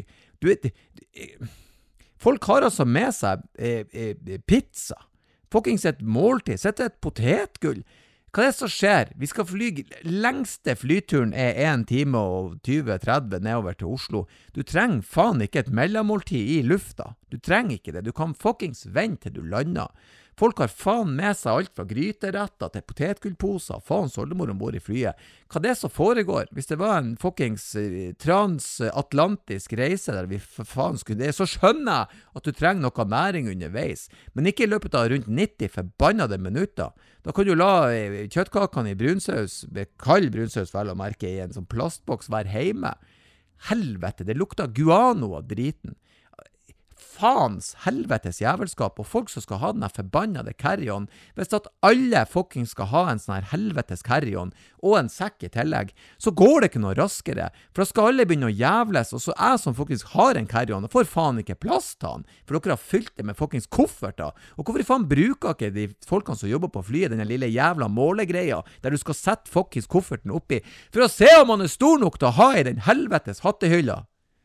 S1: folk har altså med seg pizza. Fuckings et måltid. Sett et potetgull. Hva det som skjer? Vi skal fly, lengste flyturen 1 time og 20-30 nedover til Oslo. Du trenger faen ikke et mellommåltid i lufta. Du trenger ikke det. Du kan fuckings vente til du lander. Folk har faen med seg alt fra gryteretter til potetgullposer, faen soldemor ombord i flyet. Hva det som foregår? Hvis det var en fuckings transatlantisk reise der vi faen skulle det, så skjønner jeg at du trenger noe næring underveis, men ikke i løpet av rundt 90 forbannede minutter. Da kan du la kjøttkakene i brunsaus, kald brunsaus vel å merke, i en sånn plastboks være hjemme. Helvete, det lukter guano av driten. faens helvetes jævelskap, og folk som skal ha den her forbannede carry-on, hvis at alle fucking skal ha en sånn her helvetes carry-on, og en sekk i tillegg, så går det ikke noe raskere, for da skal alle begynne å jævles, og så jeg som faktisk har en carry-on, og får faen ikke plass til han, for dere har fylt det med fuckings kofferter, og hvorfor faen bruker ikke de folkene som jobber på flyet, denne lille jævla målegreia, der du skal sette fuckings kofferten oppi, for å se om han er stor nok til å ha i den helvetes hattehylla?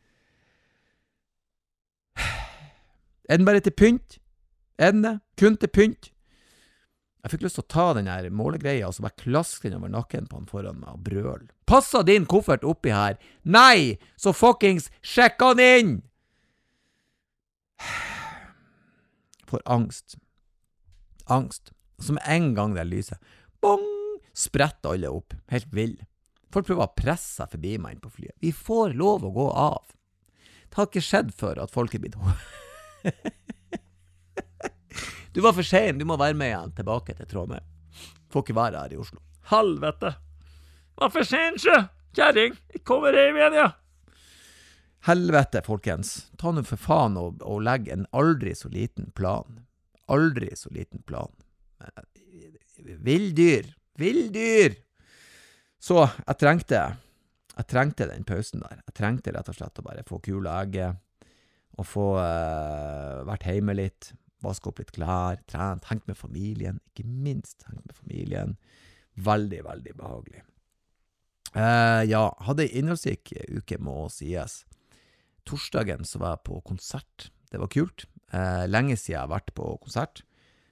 S1: Er den bare til pynt? Er den det? Kun til pynt? Jeg fikk lyst til å ta den her målegreia og så bare klaske den over nakken på han foran meg og brøl. Passer din koffert oppi her? Nei! Så fuckings sjekk han inn! For angst. Angst. Som en gang det lyser. Bong! Spretter alle opp. Helt vill. Folk prøver å presse seg forbi meg inn på flyet. Vi får lov å gå av. Det har ikke skjedd før at folk er blitt Du var for sen, du må være med igjen tilbake til Trondheim. Får ikke være her i Oslo. Helvete! Var for sen, sjø! Kjæring, jeg kommer hjem igjen, ja! Helvete, folkens. Ta nå for faen og legg en aldri så liten plan. Aldri så liten plan. Villdyr! Villdyr! Så, jeg trengte den pausen der. Jeg trengte rett og slett å bare få kule egget, og få vært hjemme litt, vaske opp litt klær, trent, hengt med familien, ikke minst hengt med familien. Veldig, veldig behagelig. Ja, hadde en innholdsrik uke må sies. Torsdagen så var jeg på konsert. Det var kult. Lenge siden jeg har vært på konsert.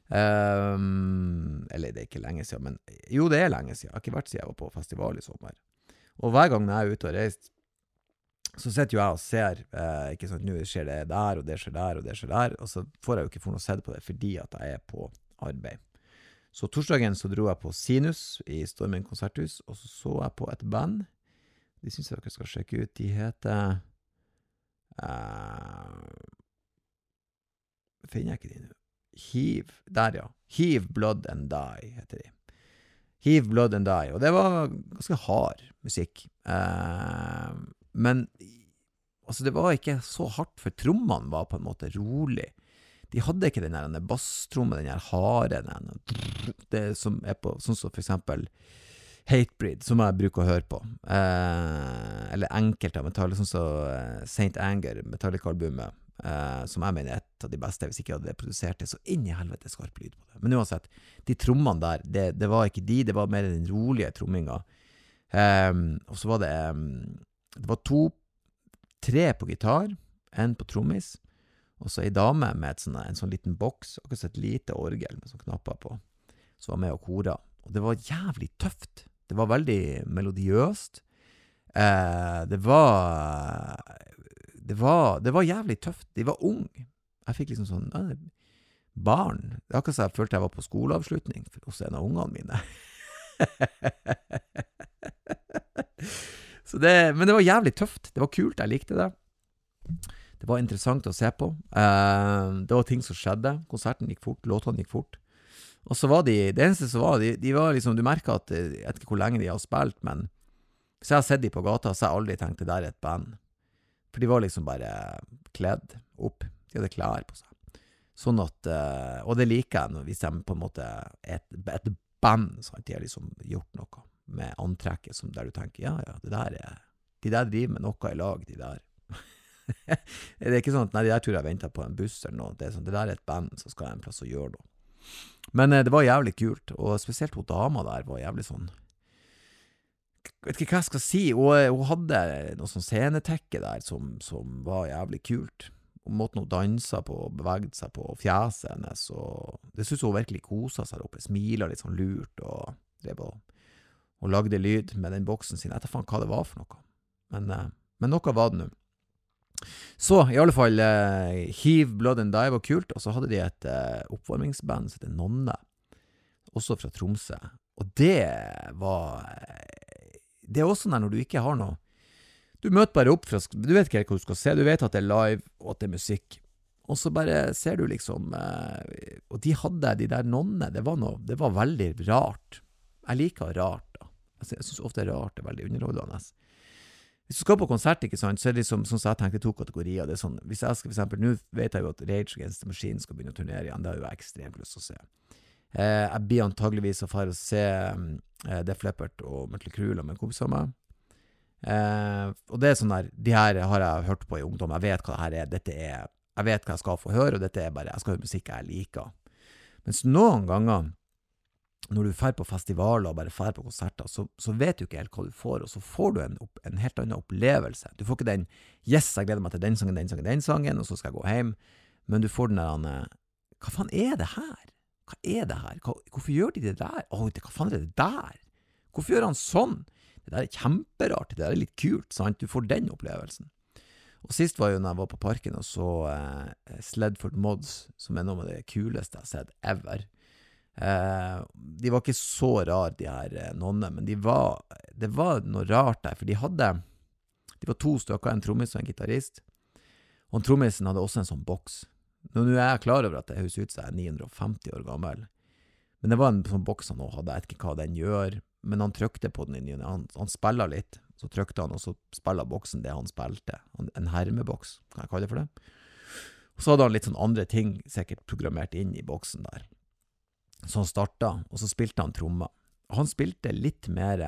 S1: Eller det er ikke lenge siden, men jo, det er lenge siden. Jeg har ikke vært siden jeg var på festival i sommer. Og hver gang jeg er ute og reist, så sitter jo jeg og ser, ikke sant, nå skjer det der, og det skjer der, og det skjer der, og så får jeg jo ikke få noe sett på det, fordi at jeg er på arbeid. Så torsdagen så dro jeg på Sinus i Stormen konserthus, og så jeg på et band. De synes jeg dere skal sjekke ut. De heter... finner jeg ikke de nå? Der ja. Heave Blood and Die heter de. Heave Blood and Die, og det var ganske hard musikk. Men altså det var ikke så hardt, for trommene var på en måte rolig. De hadde ikke den der basstromme, den der harde, det som er på, sånn som for eksempel Hatebreed, som jeg bruker å høre på. Eller enkelte av Metallica, sånn som Saint Anger, Metallica-albumet, som jeg mener er et av de beste, hvis ikke jeg hadde produsert det, så inn i helvete skarp lyd på det. Men uansett, de trommene der, det var ikke de, det var mer den rolige tromminga. Og så var det var 3 på gitar, en på trommis, og så en dame med en sånn liten boks, akkurat så et lite orgel med sånne knapper på, som var med og kora. Og det var jævlig tøft. Det var veldig melodiøst. Det var jævlig tøft. De var unge. Jeg fikk liksom sånn, barn. Det er akkurat så jeg følte jeg var på skoleavslutning hos en av ungene mine. Men det var jævlig tøft. Det var kult, jeg likte det. Det var interessant å se på. Det var ting som skjedde. Konserten gikk fort, låtene gikk fort. Og så var det eneste som var, de var liksom, du merker at, jeg vet ikke hvor lenge de har spilt, men hvis jeg har sett de på gata, så har jeg aldri tenkt det der er et band. For de var liksom bare kledd opp. De hadde klær på seg. Sånn at, og det liker jeg hvis de på en måte er et band, sånn at de har liksom gjort noe med antrekket, som der du tenker, ja, de der driver med noe i lag, de der. Det er ikke sånn at, nei, de der tror jeg ventet på en buss eller noe, det er sånn, det der er et band som skal ha en plass å gjøre noe. Men det var jævlig kult, og spesielt hun dama der var jævlig sånn, vet ikke hva jeg skal si, hun hadde noe sånn scenetekke der som var jævlig kult, og måten hun danset på, bevegde seg på, fjeset hennes, og det synes hun virkelig koset seg der oppe, smilet litt sånn lurt, og drev og lagde lyd med den boksen sin, etter faen hva det var for noe. Men noe var det nå. Så, i alle fall, Heave Blood and Die var kult, og så hadde de et oppvarmingsband som heter Nonne, også fra Tromsø. Og det er også når du ikke har noe, du møter bare opp, du vet ikke hva du skal se, du vet at det er live, og at det er musikk. Og så bare ser du liksom, og de hadde de der Nonne, det var veldig rart. Jeg liker rart da. Jeg synes ofte rart er veldig underholdende. Hvis du skal på konsert, ikke sant, så det liksom, sånn som jeg tenkte 2 kategorier. Det sånn, hvis jeg skal, for eksempel, nå vet jeg jo at Rage Against the Machine skal begynne å turnere igjen, det har jo jeg ekstremt lyst til å se. Jeg blir antageligvis å fære å se Def Leppard og Mötley Crüe med en kompis av meg. Og det sånn der, de her har jeg hørt på i ungdom, jeg vet hva det her jeg vet hva jeg skal få høre, og dette bare, jeg skal høre musikk jeg liker. Mens noen ganger, når du fer på festivaler og bare fer på konserter, så vet du ikke helt hva du får, og så får du en helt annen opplevelse. Du får ikke den, yes, jeg gleder meg til den sangen, og så skal jeg gå hjem, men du får den der, hva faen det her? Hva det her? Hvorfor gjør de det der? Hva faen det der? Hvorfor gjør han sånn? Det der kjemperart, det der litt kult, sant? Du får den opplevelsen. Og sist var jo når jeg var på parken og så Sledford Mods, som noe av det kuleste jeg har sett ever. De var ikke så rar, de her nonne, men det var noe rart der, for de var 2 stykker, en trommis og en gitarist, og trommisen hadde også en sånn boks. Nå er jeg klar over at det høres ut som jeg 950 år gammel, men det var en sånn boks han også hadde, jeg vet ikke hva den gjør, men han trykte på den inn, han spillet litt, så trykte han, og så spillet boksen det han spilte, en hermeboks, kan jeg kalle det for det. Og så hadde han litt sånn andre ting sikkert programmert inn i boksen der. Så han startet, og så spilte han trommer. Han spilte litt mer,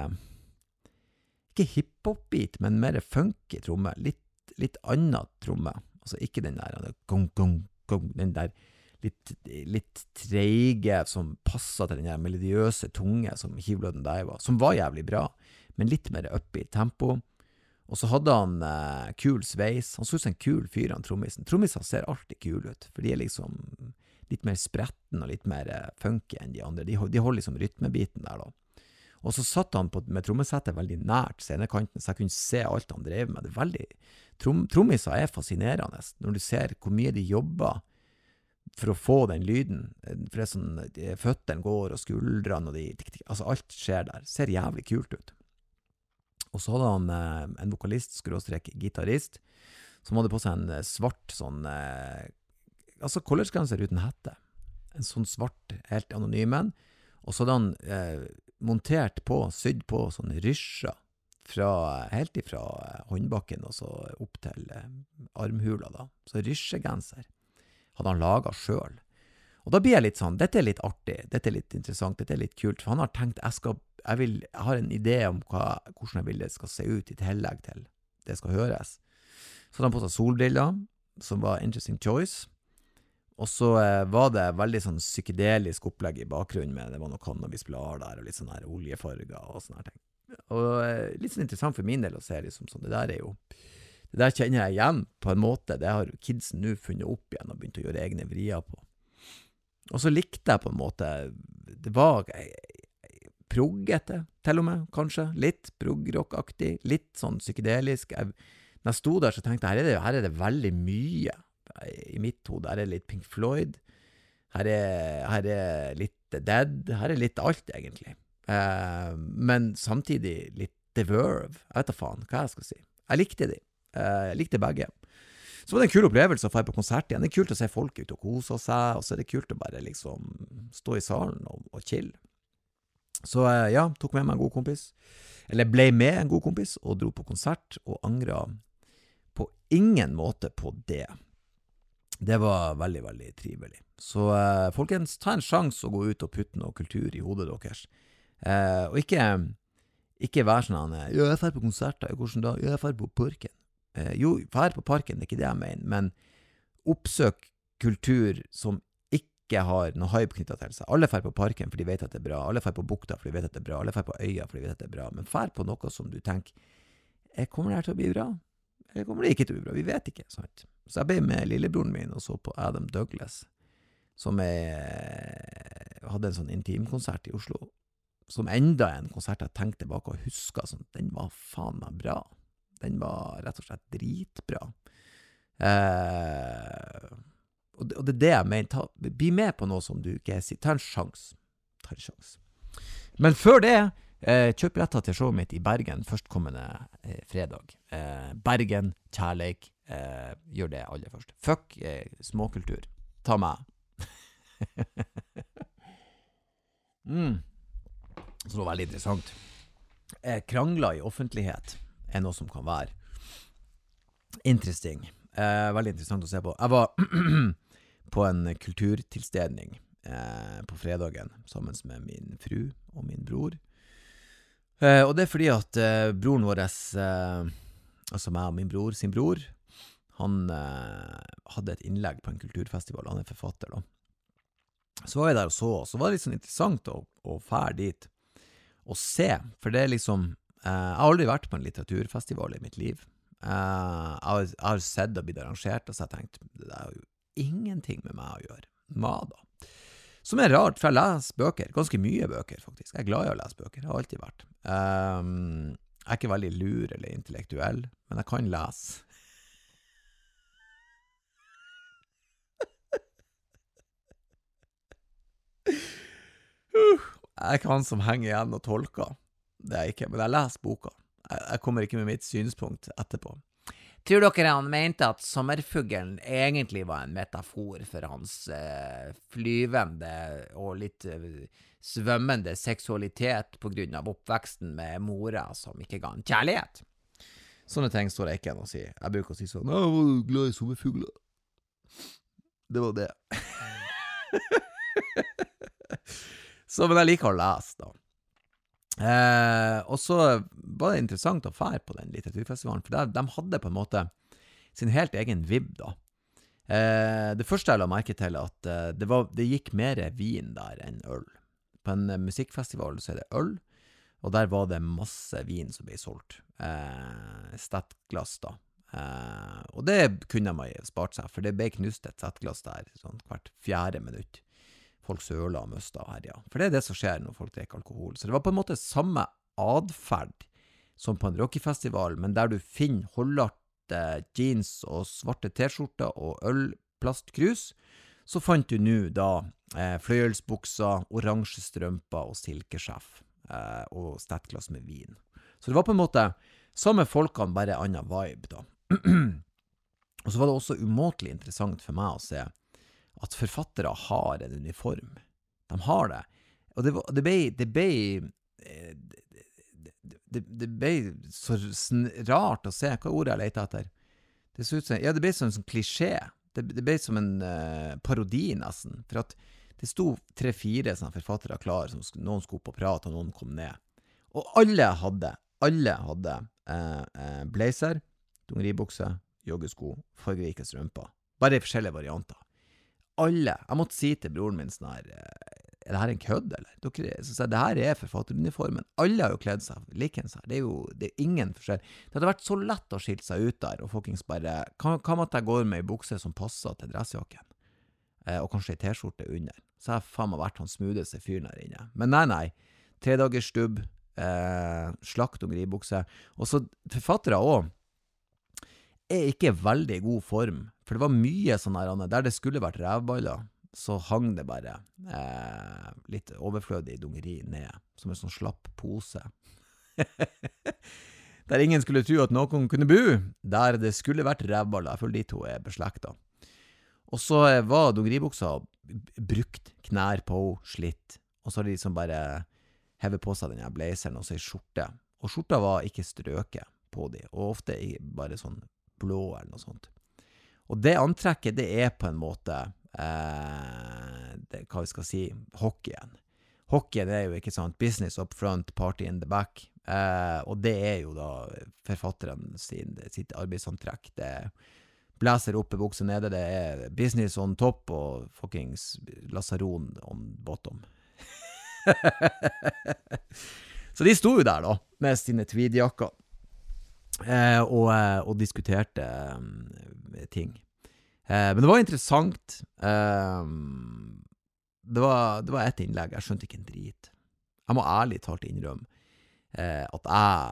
S1: ikke hiphop-beat, men mer funky trommer, litt annet trommer. Altså ikke den der, gong, gong, gong, den der litt treige, som passet til den der melodiøse tunge som Hivløden der var, som var jævlig bra, men litt mer oppe i tempo. Og så hadde han kul sveis, han så ut som en kul fyr, han trommisen. Trommisen ser alltid kul ut, for de liksom litt mer spretten og litt mer funky enn de andre. De holder liksom rytmebiten der da. Og så satt han med trommesettet veldig nært scenekanten, så jeg kunne se alt han drev med. Det veldig, trommiser fascinerende, når du ser hvor mye de jobber for å få den lyden. For det sånn, føttene går, og skuldrene, og altså alt skjer der. Ser jævlig kult ut. Og så hadde han en vokalist, /gitarist, som hadde på seg en svart sånn, altså collegegenser uten hette. En sånn svart, helt anonymen. Og så hadde han montert på, sydd på sånne rysjer, helt ifra håndbakken og så opp til armhula da. Så rysjegenser hadde han laget selv. Og da blir jeg litt sånn, dette litt artig, dette litt interessant, dette litt kult, for han har tenkt, jeg har en idé om hvordan jeg vil det skal se ut i tillegg til det skal høres. Så hadde han på seg solbriller, som var interesting choice, og så var det veldig sånn psykedelisk opplegg i bakgrunnen med, det var noe cannabisblader der, og litt sånne her oljefarger og sånne her ting. Og litt sånn interessant for min del å se, liksom, sånn, det der kjenner jeg igjen på en måte, det har kidsen nå funnet opp igjen og begynt å gjøre egne vrier på. Og så likte jeg på en måte, det var proggete, til og med, kanskje, litt proggrockaktig, litt sånn psykedelisk. Når jeg stod der så tenkte jeg, her er det veldig mye i mitt hode. Her er litt Pink Floyd, her er litt Dead, her er litt alt egentlig. Men samtidig litt The Verve, jeg vet da faen hva jeg skal si. Jeg likte begge. Så var det en kul opplevelse å få på konsert igjen. Det er kult å se folk ut og kose seg, og så er det kult å bare liksom stå i salen og chill. Så ja, tok med meg en god kompis, eller ble med en god kompis, og dro på konsert, og angret på ingen måte på det. Det var veldig, veldig trivelig. Så folkens, ta en sjans å gå ut og putte noe kultur i hodet deres. Og ikke være sånn, ja, jeg fer på konserter, hvordan da? Ja, jeg fer på parken. Jo, fer på parken, det er ikke det jeg mener, men oppsøk kultur som ikke har noe hype knyttet til seg. Alle fer på parken for de vet at det er bra, alle fer på bukta for de vet at det er bra, alle fer på øya for de vet at det er bra, men fer på noe som du tenker, kommer det her til å bli bra? Eller kommer det ikke til å bli bra? Vi vet ikke, sant? Så jeg ble med lillebroren min og så på Adam Douglas, som hadde en sånn intimkonsert i Oslo, som enda en konsert jeg tenkte tilbake og husker, sånn, den var faen meg bra. Den var rett og slett dritbra. Og det er det jeg mener, bli med på noe som du ikke sier, ta en sjans. Men før det, kjøp billetter til showet mitt i Bergen førstkommende fredag. Bergen, kjærleik, gjør det aller først. Fuck småkultur. Ta meg. Så det var veldig interessant. Krangler i offentlighet. noe som kan være interesting. Veldig interessant å se på. Jeg var på en kulturtilstelning på fredagen sammen med min fru og min bror. Og det fordi at broren vår, altså meg og min bror sin bror, han hadde et innlegg på en kulturfestival, han forfatter da. Så var jeg der og så var det litt sånn interessant å fære dit og se, for det liksom, jeg har aldri vært på en litteraturfestival i mitt liv. Jeg har sett og blitt arrangert, og så har jeg tenkt, det er jo ingenting med meg å gjøre. Nada. Som rart, for jeg leser bøker, ganske mye bøker faktisk. Jeg glad i å lese bøker, jeg har alltid vært. Jeg ikke veldig lur eller intellektuell, men jeg kan lese. Jeg kan som henger igjen og tolker. Det er jeg ikke, men jeg leser boka. Jeg kommer ikke med mitt synspunkt etterpå. Tror dere han mente at sommerfuglen egentlig var en metafor for hans flyvende og litt svømmende seksualitet på grunn av oppveksten med mora som ikke ga en kjærlighet? Sånne ting står jeg ikke enn å si. Jeg bruker å si sånn, jeg var glad i sommerfugler. Det var det. Så, men jeg liker å lese da. Og så var det interessant å fære på den litteraturfestivalen, for de hadde på en måte sin helt egen vibb da. Det første jeg la merke til at det gikk mer vin der enn øl. På en musikkfestival så det øl, og der var det masse vin som ble solgt. Stettglass da. Og det kunne man jo spart seg, for det ble knust et stettglass der sånn hvert 4. minutt. Folk søler og møster her, ja. For det det som skjer når folk drikker alkohol. Så det var på en måte samme adferd som på en rockefestival, men der du finner holdarte jeans og svarte t-skjorter og ølplastkrus, så fant du nå da fløyelsbukser, oransje strømper og silkesjef og stettglass med vin. Så det var på en måte samme folkene, bare annen vibe da. Og så var det også umåtelig interessant for meg å se at forfattere har en uniform. De har det. Og det ble så rart å se. Hva ordet jeg leter etter? Det så ut som, ja, det ble som en sånn klisjé. Det ble som en parodi nesten. For at det sto 3-4 sånne forfattere klar, som noen skulle opp og prate, og noen kom ned. Og alle hadde blazer, dungeribukse, joggesko, fargerike strømper. Bare i forskjellige varianter. Alle, jeg måtte si til broren min sånn her, er det her en kødd, eller? Så sa jeg, det her forfatteruniformen. Alle har jo kledd seg likens her. Det er ingen forskjell. Det hadde vært så lett å skilte seg ut der, og folkens bare, hva med at jeg går med en bukse som passer til dressjakken? Og kanskje en t-skjorte under. Så jeg faen meg vært han smootheste fyren her inne. Men nei, 3 dagers stubb, slakt og gribukse. Og så forfattere også, ikke veldig god form, for det var mye sånn her, der det skulle vært rævballer, så hang det bare litt overflødig dungeri ned, som en sånn slapp pose. Der ingen skulle tro at noen kunne bo, der det skulle vært rævballer, jeg føler de to beslekta. Og så var dungeribuksa brukt, knær på, slitt, og så har de liksom bare hevet på seg denne blazeren og så i skjorte. Og skjorta var ikke strøket på de, og ofte bare sånn blå eller noe sånt. Og det antrekket, det på en måte, hva vi skal si, hockeyen. Hockeyen jo ikke sant, business up front, party in the back. Og det jo da forfatteren sitt arbeidsantrekk. Det blæser oppe, bukse nede, det business on top og fuckings lasaron on bottom. Så de stod jo der da, med sine tweedjakker. Og diskuterte ting. Men det var interessant. Det var et innlegg, jeg skjønte ikke en drit. Jeg må ærlig talt innrømme at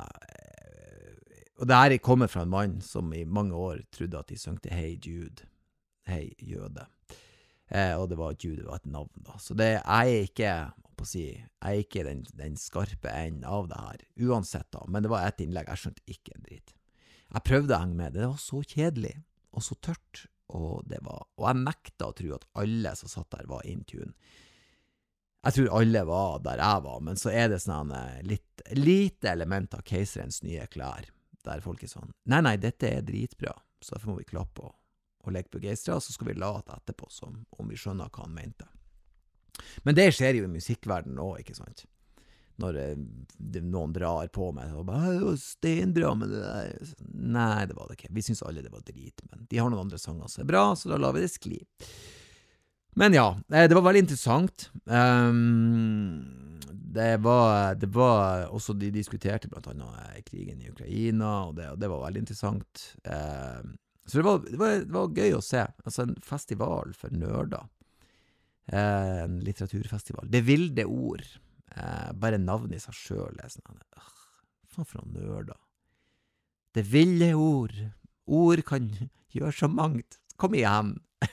S1: og det her kommer fra en mann som i mange år trodde at de søngte Hey Jude, Hei jøde. Og det var Jude, det var et navn da. Så det ikke jeg ikke den skarpe enden av det her, uansett da, men det var et innlegg, jeg skjønte ikke en dritt. Jeg prøvde å henge med, det var så kjedelig, og så tørt, og jeg nekta å tro at alle som satt der var in tune. Jeg tror alle var der jeg var, men så det sånn lite element av keiserens nye klær. der folk sånn, nei, dette dritbra, så derfor må vi klappe og leke begeistret, så skal vi late etterpå som om vi skjønner hva han mente. Men det skjer jo i musikkverdenen også, ikke sant? Når noen drar på meg og bare, det var steinbra med det der. Nei, det var det ikke. Vi synes alle det var drit, men de har noen andre sanger som bra, så da lar vi det skli. Men ja, det var veldig interessant. Det var også, de diskuterte blant annet krigen i Ukraina, og det var veldig interessant. Så det var gøy å se. Altså en festival for nerder. En litteraturfestival. Det vilde ord. Bare navnet i seg selv sånn, faen for noen nerder. Det vilde ord. Ord kan gjøre så mangt. Kom igjen.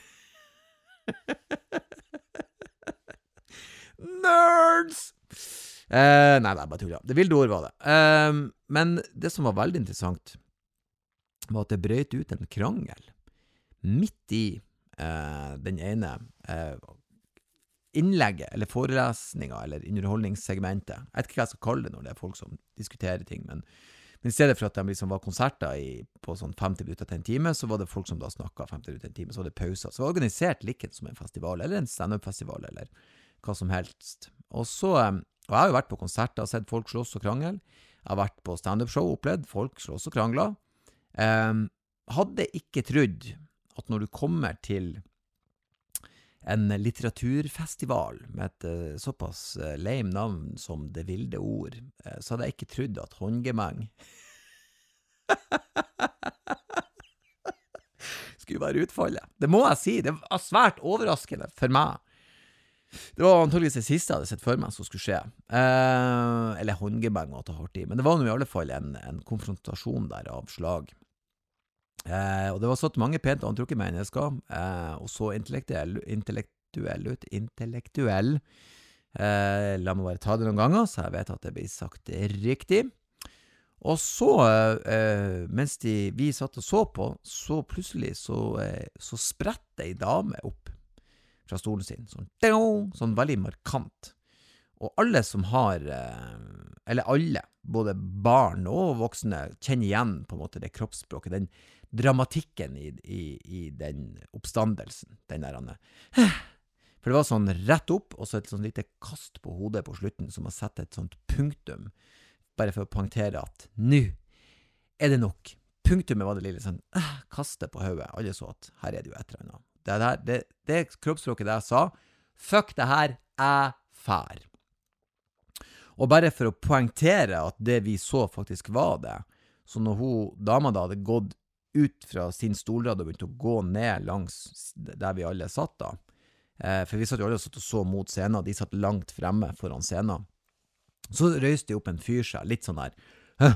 S1: Nerds! Nei, bare tulla. Det vilde ord var det. Men det som var veldig interessant var at det brøt ut en krangel midt i den ene innlegget, eller forelesninga, eller underholdningssegmentet. Jeg vet ikke hva jeg skal kalle det når det folk som diskuterer ting, men i stedet for at de liksom var konserter på sånn 50 minutter til en time, så var det folk som da snakket 50 minutter til en time, så var det pauser. Så det var organisert liket som en festival, eller en stand-up-festival, eller hva som helst. Og jeg har jo vært på konserter og sett folk slåss og krangel. Jeg har vært på stand-up-show og opplevd folk slåss og krangler. Hadde ikke trodd at når du kommer til en litteraturfestival med et såpass lame navn som Det vilde ord, så hadde jeg ikke trodd at håndgemeng skulle være utfallet. Det må jeg si, det var svært overraskende for meg. Det var antageligvis det siste jeg hadde sett for meg som skulle skje. Eller håndgemeng å ta hardt i, men det var nå i alle fall en konfrontasjon der av slag. Og det var satt mange pent antrukke mennesker, og så intellektuell la meg bare ta det noen ganger, så jeg vet at det blir sagt riktig. Og så, mens vi satt og så på, så plutselig så spretter en dame opp fra stolen sin, sånn veldig markant. Og alle som har, eller alle, både barn og voksne, kjenner igjen på en måte det kroppsspråket, den dramatikken i den oppstandelsen, den der Anne. For det var sånn rett opp, og så et sånn lite kast på hodet på slutten, som har sett et sånt punktum, bare for å poengtere at nå det nok. Punktumet var det lille sånn, kastet på hodet, alle så at her det jo et eller annet. Det kroppsspråket der sa, fuck det her, fær. Og bare for å poengtere at det vi så faktisk var det, så når dama da hadde gått ut fra sin stolrad og begynte å gå ned langs der vi alle satt da, for vi satt jo alle og så mot scenen, de satt langt fremme foran scenen, så røyste opp en fyr seg, litt sånn der,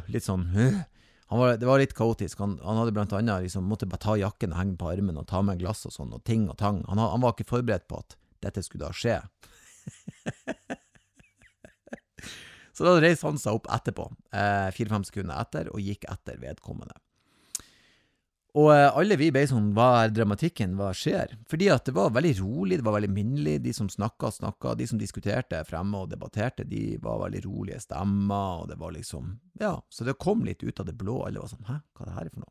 S1: det var litt kaotisk, han hadde blant annet liksom, måtte bare ta jakken og henge på armen og ta med glass og sånn, og ting og tang, han var ikke forberedt på at dette skulle da skje. Så da reiste han seg opp etterpå, 4-5 sekunder etter, og gikk etter vedkommende. Og alle vi ble sånn, hva dramatikken, hva skjer? Fordi at det var veldig rolig, det var veldig minnelig, de som snakket, de som diskuterte fremme og debatterte, de var veldig rolige stemmer, og det var liksom, ja, så det kom litt ut av det blå, alle var sånn, hæ, hva det her for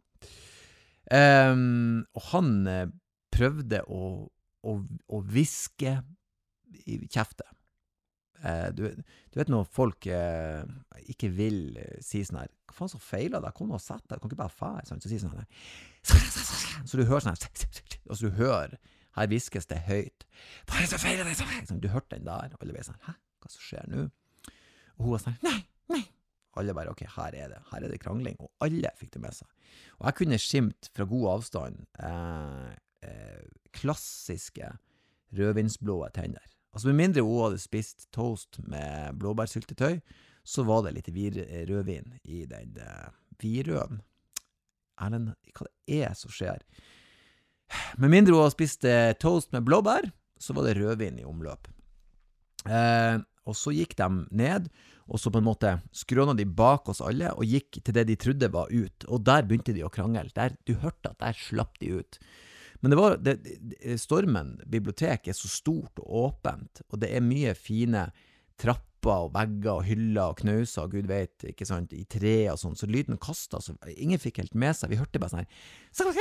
S1: noe? Og han prøvde å viske i kjeftet. Du vet når folk ikke vil si sånn her, hva faen så feiler det? Kom nå og sett deg, kan ikke bare fære, sånn, så sier sånn her, så du hører sånn her, og så du hører, her viskes det høyt, hva det så feiler det? Sånn, du hørte den der, og alle ble sånn, hæ, hva som skjer nå? Og hun var sånn, nei, alle bare, ok, her det krangling, og alle fikk det med seg, og jeg kunne skimt fra god avstand klassiske rødvinsblå tenner. Altså med mindre hun hadde spist toast med blåbærsyltetøy, så var det litt rødvin i den virøden. Erlend, hva det som skjer? Med mindre hun hadde spist toast med blåbær, så var det rødvin i omløp. Og så gikk de ned, og så på en måte skråna de bak oss alle, og gikk til det de trodde var ut. Og der begynte de å krangle. Du hørte at der slapp de ut. Men Stormen bibliotek så stort og åpent, og det mye fine trapper og vegger og hyller og knauser, og Gud vet, ikke sant, i tre og sånn, så lyden kastet, så ingen fikk helt med seg, vi hørte bare sånn her, sånn,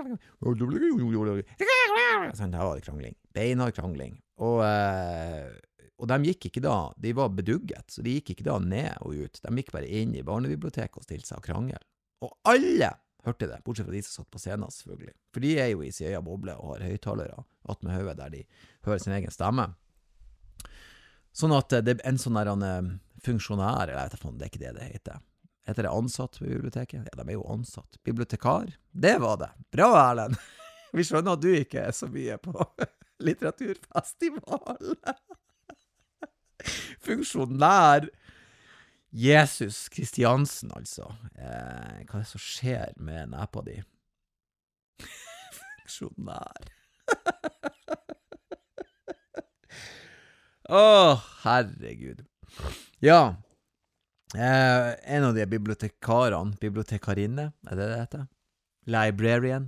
S1: her var det krangling, beinhard krangling, og de gikk ikke da, de var bedugget, så de gikk ikke da ned og ut, de gikk bare inn i barnebiblioteket og stilte seg og krangel, og alle hørte det, bortsett fra de som satt på scenen selvfølgelig, for de jo i sin egen boble og har høyttalere att med høyet der de hører sin egen stemme. Sånn at det en sånn der funksjonær, eller jeg vet ikke, det ikke det heter. Heter det ansatt på biblioteket? Ja, de jo ansatt. Bibliotekar? Det var det. Bra, Erlend! Vi skjønner at du ikke så mye på litteraturfestival. Funksjonær. Jesus Kristiansen, altså. Hva det som skjer med nepa di? Funksjonær. Herregud. Ja, en av de bibliotekarinnene, det heter? Librarian.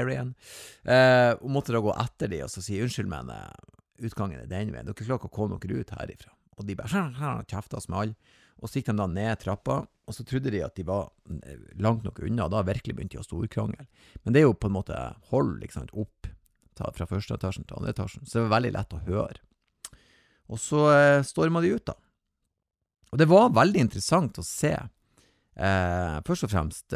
S1: Hun måtte da gå etter de og så si, unnskyld, men utgangen den veien. Dere klarer ikke å komme dere ut herifra. Og de bare kjeftet oss med alle. Og så gikk de da ned trappa, og så trodde de at de var langt nok unna, og da virkelig begynte de å storkrangel. Men det jo på en måte hold, liksom, opp fra første etasjen til andre etasjen, så det var veldig lett å høre. Og så stormet de ut da. Og det var veldig interessant å se, først og fremst,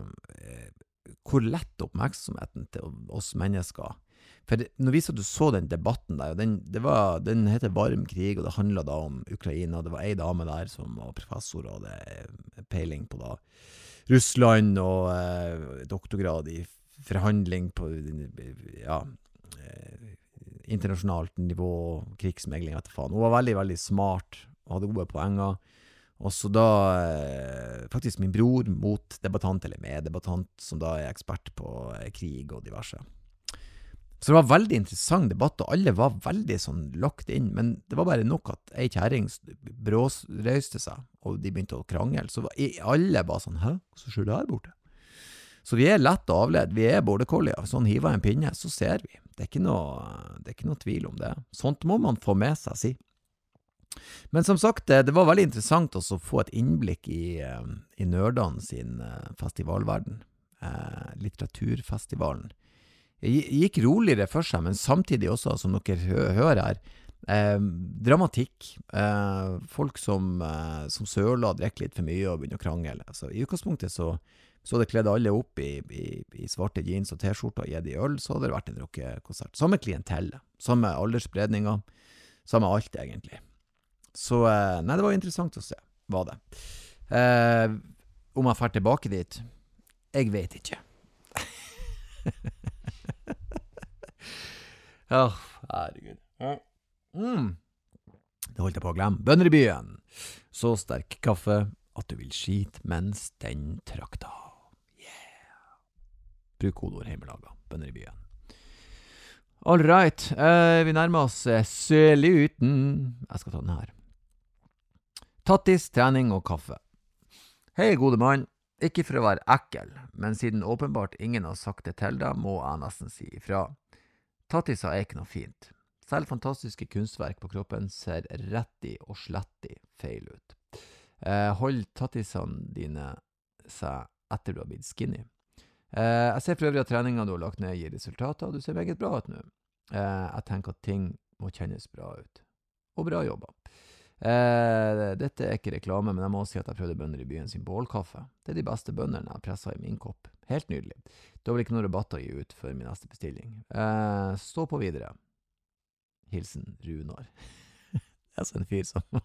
S1: hvor lett oppmerksomheten til oss mennesker. For når vi så den debatten der, den heter Varm krig, og det handlet da om Ukraina. Det var en dame der som var professor, og det peiling på da Russland, og doktorgrad i forhandling på, ja, internasjonalt nivå, krigsmegling, vet du faen. Hun var veldig, veldig smart, og hadde gode poenger. Og så da, faktisk min bror mot debattant, eller meddebattant, som da ekspert på krig og diverse. Så det var veldig interessant debatt, og alle var veldig sånn lagt inn, men det var bare nok at en kjæring brårøyste seg, og de begynte å krangel, så alle bare sånn, hæ? Hva skjer det her borte? Så vi lett avledd, vi bordercollier, sånn hiver en pinne, så ser vi. Det er ikke noe tvil om det. Sånt må man få med seg, si. Men som sagt, det var veldig interessant også å få et innblikk i Nørdan sin festivalverden, litteraturfestivalen. Det gikk roligere for seg, men samtidig også, som dere hører her, dramatikk, folk som søler, drikker litt for mye og begynner å krangel. Altså, i utgangspunktet så det kledde alle opp i svarte jeans og t-skjorter og gitt i øl, så hadde det vært en rockekonsert. Samme klientelle, samme aldersspredninger, samme alt egentlig. Så, nei, det var interessant å se, var det. Om jeg fer tilbake dit, jeg vet ikke. Herregud. Det holdt jeg på å glemme. Bønner i byen. Så sterk kaffe at du vil skite mens den trakta. Yeah. Bruk kodeord hjemmelaga. Bønner i byen. All right. Vi nærmer oss sluten. Jeg skal ta den her. Tattis, trening og kaffe. Hei, gode mann. Ikke for å være ekkel, men siden åpenbart ingen har sagt det til deg, må jeg nesten si ifra. Tattisa ikke noe fint. Selv fantastiske kunstverk på kroppen ser rettig og slettig feil ut. Hold tattisene dine seg etter du har blitt skinny. Jeg ser for øvrig at treningen du har lagt ned gir resultater, og du ser meget bra ut nå. Jeg tenker at ting må kjennes bra ut. Og bra jobba. Dette ikke reklame, men jeg må si at jeg prøvde bønner i byen sin bålkaffe. Det de beste bønnerne jeg presset i min kopp. Helt nydelig. Det var ikke noen rabatt å gi ut for min neste bestilling. Stå på videre. Hilsen Runar. Det så en fyr som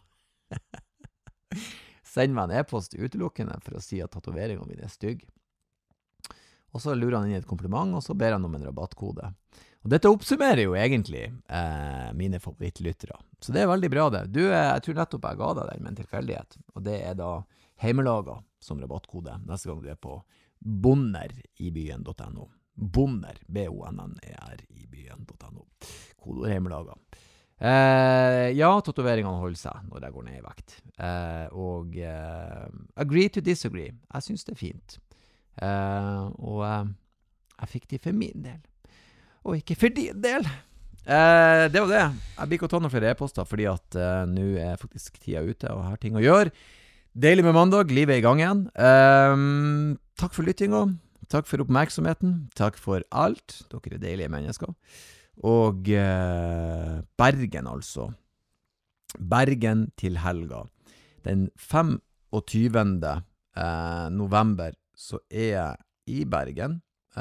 S1: sender meg en e-post utelukkende for å si at tatoveringen min stygg. Og så lurer han inn i et kompliment, og så ber han om en rabattkode. Og dette oppsummerer jo egentlig mine favorittlyttere. Så det veldig bra det. Du, jeg tror nettopp jeg ga deg den med en tilfeldighet. Og det da heimelaga som rabattkode neste gang du på bonnerbyen.no. Bonner, B-O-N-N-E-R i byen.no. Kodeord heimelaga. Ja, tatoveringene holder seg når jeg går ned i vekt. Og agree to disagree. Jeg synes det fint. Og jeg fikk de for min del. Og ikke for din del. Det var det. Jeg blir ikke å ta noen flere e-poster, fordi at nå er faktisk tida ute, og har ting å gjøre. Deilig med mandag, livet er i gang igjen. Takk for lyttinga. Takk for oppmerksomheten. Takk for alt. Dere er deilige mennesker. Og Bergen altså. Bergen til helga. Den 25. november så er jeg i Bergen,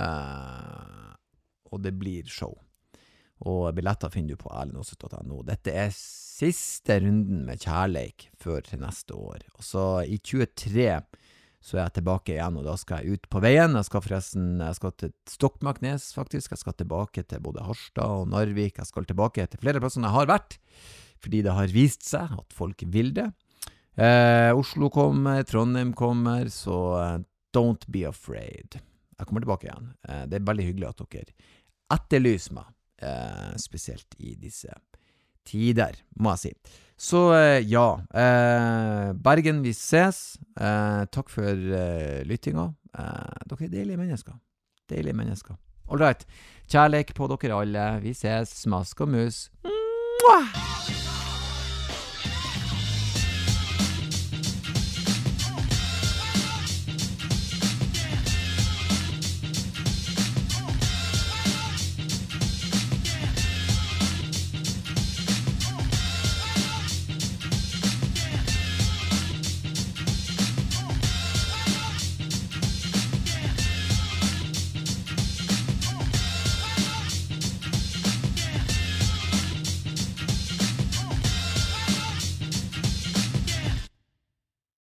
S1: og det blir show. Og billetter finner du på erlendåset.no. Dette er siste runden med kjærleik før til neste år. Og så i 23 så er jeg tilbake igjen, og da skal jeg ut på veien. Jeg skal til Stokmarknes faktisk. Jeg skal tilbake til både Harstad og Narvik. Jeg skal tilbake til flere plasser jeg har vært, fordi det har vist seg at folk vil det. Oslo kommer, Trondheim kommer, så don't be afraid. Jeg kommer tilbake igjen. Det er veldig hyggelig at dere etterlyser meg. Spesielt i disse tider, må jeg si. Så ja, Bergen, vi ses. Takk for lyttinga. Dere er deilige mennesker. Deilige mennesker. All right. Kjærleik på dere alle. Vi ses. Smask og mus. Mwah!